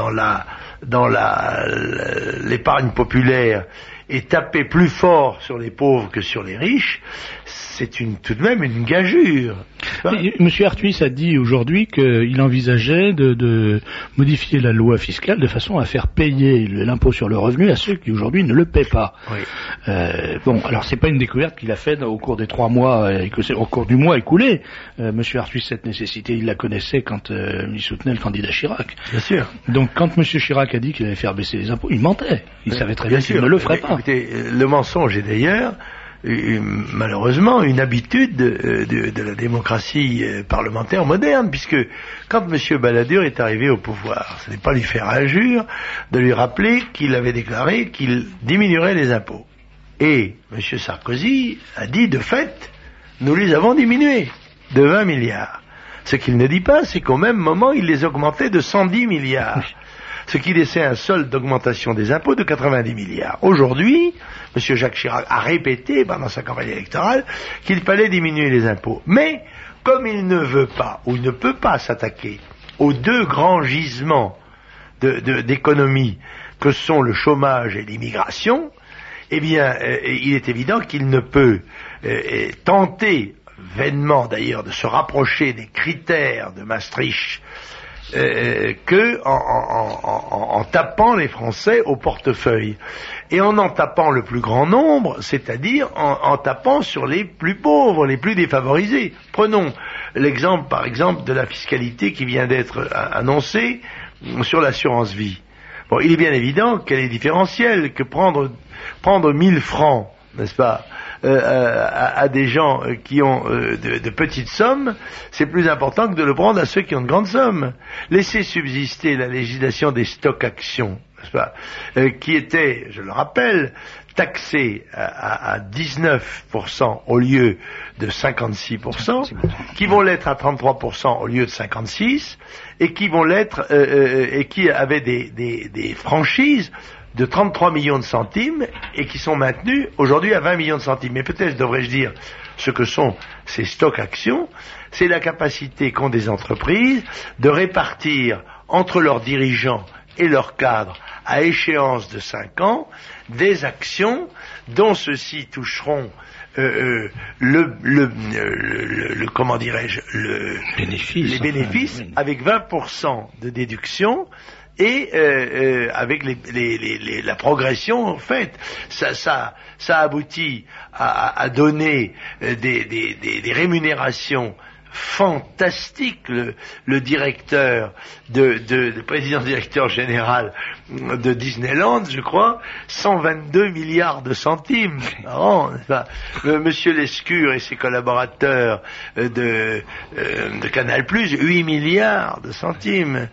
l'épargne populaire et taper plus fort sur les pauvres que sur les riches, c'est tout de même une gageure. Monsieur Arthuis a dit aujourd'hui qu'il envisageait de modifier la loi fiscale de façon à faire payer l'impôt sur le revenu à ceux qui aujourd'hui ne le paient pas. Oui. Alors c'est pas une découverte qu'il a faite au cours des 3 mois, au cours du mois écoulé. Monsieur Arthuis, cette nécessité, il la connaissait quand il soutenait le candidat Chirac. Bien sûr. Donc quand Monsieur Chirac a dit qu'il allait faire baisser les impôts, il mentait. Il savait très bien qu'il ne le ferait pas. Écoutez, le mensonge est d'ailleurs malheureusement une habitude de la démocratie parlementaire moderne, puisque quand M. Balladur est arrivé au pouvoir, ce n'est pas lui faire injure de lui rappeler qu'il avait déclaré qu'il diminuerait les impôts. Et M. Sarkozy a dit, de fait, nous les avons diminués de 20 milliards. Ce qu'il ne dit pas, c'est qu'au même moment, il les augmentait de 110 milliards. Ce qui laissait un solde d'augmentation des impôts de 90 milliards. Aujourd'hui, M. Jacques Chirac a répété pendant sa campagne électorale qu'il fallait diminuer les impôts. Mais, comme il ne veut pas, ou il ne peut pas s'attaquer aux 2 grands gisements d'économie que sont le chômage et l'immigration, eh bien, il est évident qu'il ne peut tenter, vainement d'ailleurs, de se rapprocher des critères de Maastricht que en tapant les Français au portefeuille et en tapant le plus grand nombre, c'est-à-dire en tapant sur les plus pauvres, les plus défavorisés. Prenons l'exemple, par exemple, de la fiscalité qui vient d'être annoncée sur l'assurance vie. Bon, il est bien évident qu'elle est différentielle, que prendre 1000 francs, n'est-ce pas, à des gens qui ont de petites sommes, c'est plus important que de le prendre à ceux qui ont de grandes sommes. Laisser subsister la législation des stocks actions, n'est-ce pas, qui était, je le rappelle, taxé à 19% au lieu de 56%, qui vont l'être à 33% au lieu de 56%, et qui vont l'être et qui avaient des franchises de 33 millions de centimes et qui sont maintenus aujourd'hui à 20 millions de centimes. Mais peut-être devrais-je dire ce que sont ces stocks actions. C'est la capacité qu'ont des entreprises de répartir entre leurs dirigeants et leurs cadres à échéance de 5 ans des actions dont ceux-ci toucheront comment dirais-je, les bénéfices avec 20% de déduction. Et avec la progression faite, ça aboutit à donner des rémunérations fantastiques. Le directeur le président directeur général de Disneyland, je crois, 122 milliards de centimes. Monsieur Lescure et ses collaborateurs de Canal+, 8 milliards de centimes.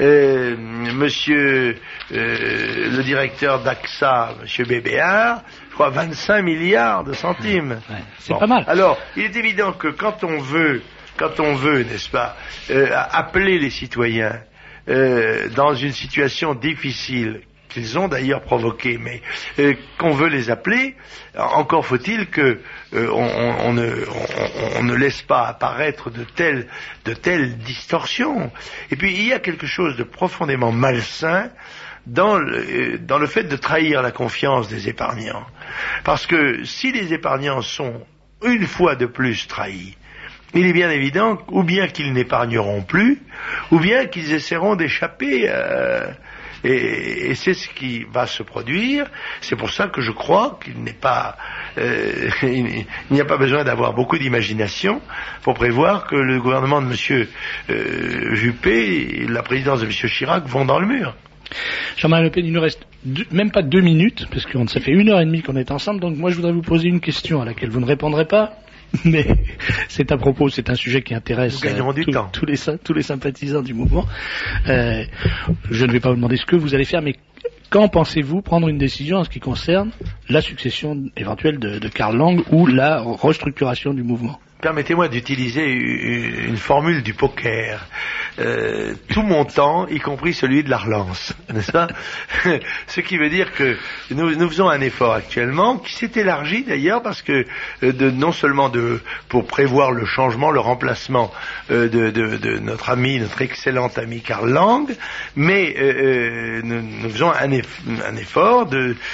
Monsieur le directeur d'AXA, Monsieur Bébéard, je crois 25 milliards de centimes. Ouais, c'est pas mal. Alors, il est évident que quand on veut, n'est-ce pas, appeler les citoyens dans une situation difficile, qu'ils ont d'ailleurs provoquée, mais qu'on veut les appeler, encore faut-il que on ne laisse pas apparaître de telles distorsions. Et puis il y a quelque chose de profondément malsain dans le fait de trahir la confiance des épargnants. Parce que si les épargnants sont une fois de plus trahis, il est bien évident ou bien qu'ils n'épargneront plus, ou bien qu'ils essaieront d'échapper et c'est ce qui va se produire. C'est pour ça que je crois qu'il n'y a pas besoin d'avoir beaucoup d'imagination pour prévoir que le gouvernement de M. Juppé et la présidence de M. Chirac vont dans le mur. Jean-Marie Le Pen, il nous reste même pas 2 minutes, parce que ça fait 1h30 qu'on est ensemble, donc moi je voudrais vous poser une question à laquelle vous ne répondrez pas. Mais c'est à propos, c'est un sujet qui intéresse tous les sympathisants du mouvement. Je ne vais pas vous demander ce que vous allez faire, mais quand pensez-vous prendre une décision en ce qui concerne la succession éventuelle de Karl Lang ou la restructuration du mouvement ? permettez-moi d'utiliser une formule du poker. Tout mon temps, y compris celui de la relance, n'est-ce pas? Ce qui veut dire que nous faisons un effort actuellement, qui s'est élargi d'ailleurs, parce que non seulement pour prévoir le changement, le remplacement de notre excellent ami Karl Lang, mais nous faisons un effort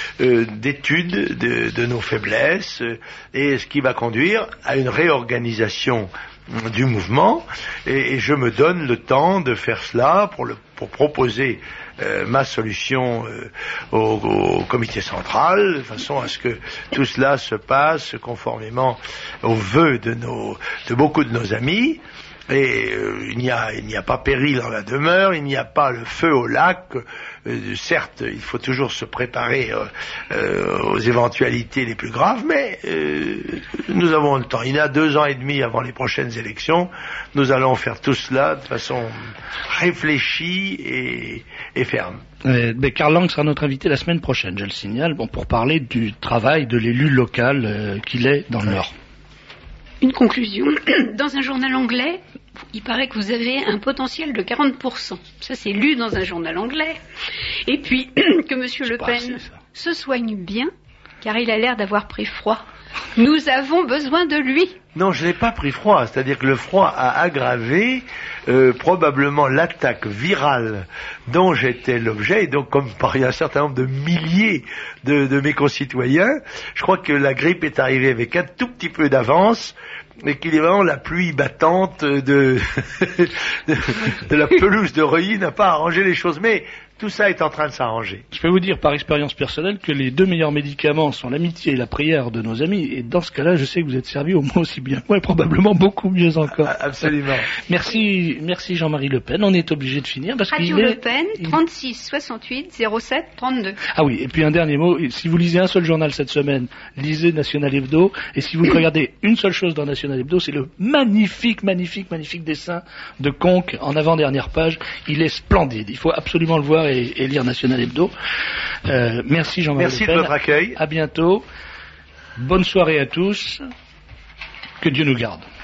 d'étude de nos faiblesses, et ce qui va conduire à une réorganisation du mouvement, et je me donne le temps de faire cela pour proposer ma solution au comité central, de façon à ce que tout cela se passe conformément aux vœux de beaucoup de nos amis. Et il n'y a pas péril en la demeure, il n'y a pas le feu au lac. Certes, il faut toujours se préparer aux éventualités les plus graves, mais nous avons le temps. Il y a 2 ans et demi avant les prochaines élections. Nous allons faire tout cela de façon réfléchie et ferme. Karl Lang sera notre invité la semaine prochaine, je le signale, pour parler du travail de l'élu local qu'il est dans le Nord. Une conclusion. Dans un journal anglais, il paraît que vous avez un potentiel de 40%. Ça, c'est lu dans un journal anglais. Et puis, que M. Le Pen se soigne bien, car il a l'air d'avoir pris froid. Nous avons besoin de lui. Non, je n'ai pas pris froid. C'est-à-dire que le froid a aggravé probablement l'attaque virale dont j'étais l'objet. Et donc, comme par un certain nombre de milliers de mes concitoyens, je crois que la grippe est arrivée avec un tout petit peu d'avance, et qu'il est vraiment la pluie battante de la pelouse de Reuilly n'a pas arrangé les choses. Mais tout ça est en train de s'arranger. Je peux vous dire par expérience personnelle que les 2 meilleurs médicaments sont l'amitié et la prière de nos amis. Et dans ce cas-là, je sais que vous êtes servi au moins aussi bien. Ouais, probablement beaucoup mieux encore. Absolument. Merci Jean-Marie Le Pen. On est obligé de finir parce Radio Le Pen, 36 68 07 32. Ah oui, et puis un dernier mot. Si vous lisez un seul journal cette semaine, lisez National Hebdo. Et si vous regardez une seule chose dans National Hebdo, c'est le magnifique dessin de Conque en avant-dernière page. Il est splendide. Il faut absolument le voir et lire National Hebdo. Merci Jean-Marie Le Pen. Merci de votre accueil. À bientôt. Bonne soirée à tous. Que Dieu nous garde.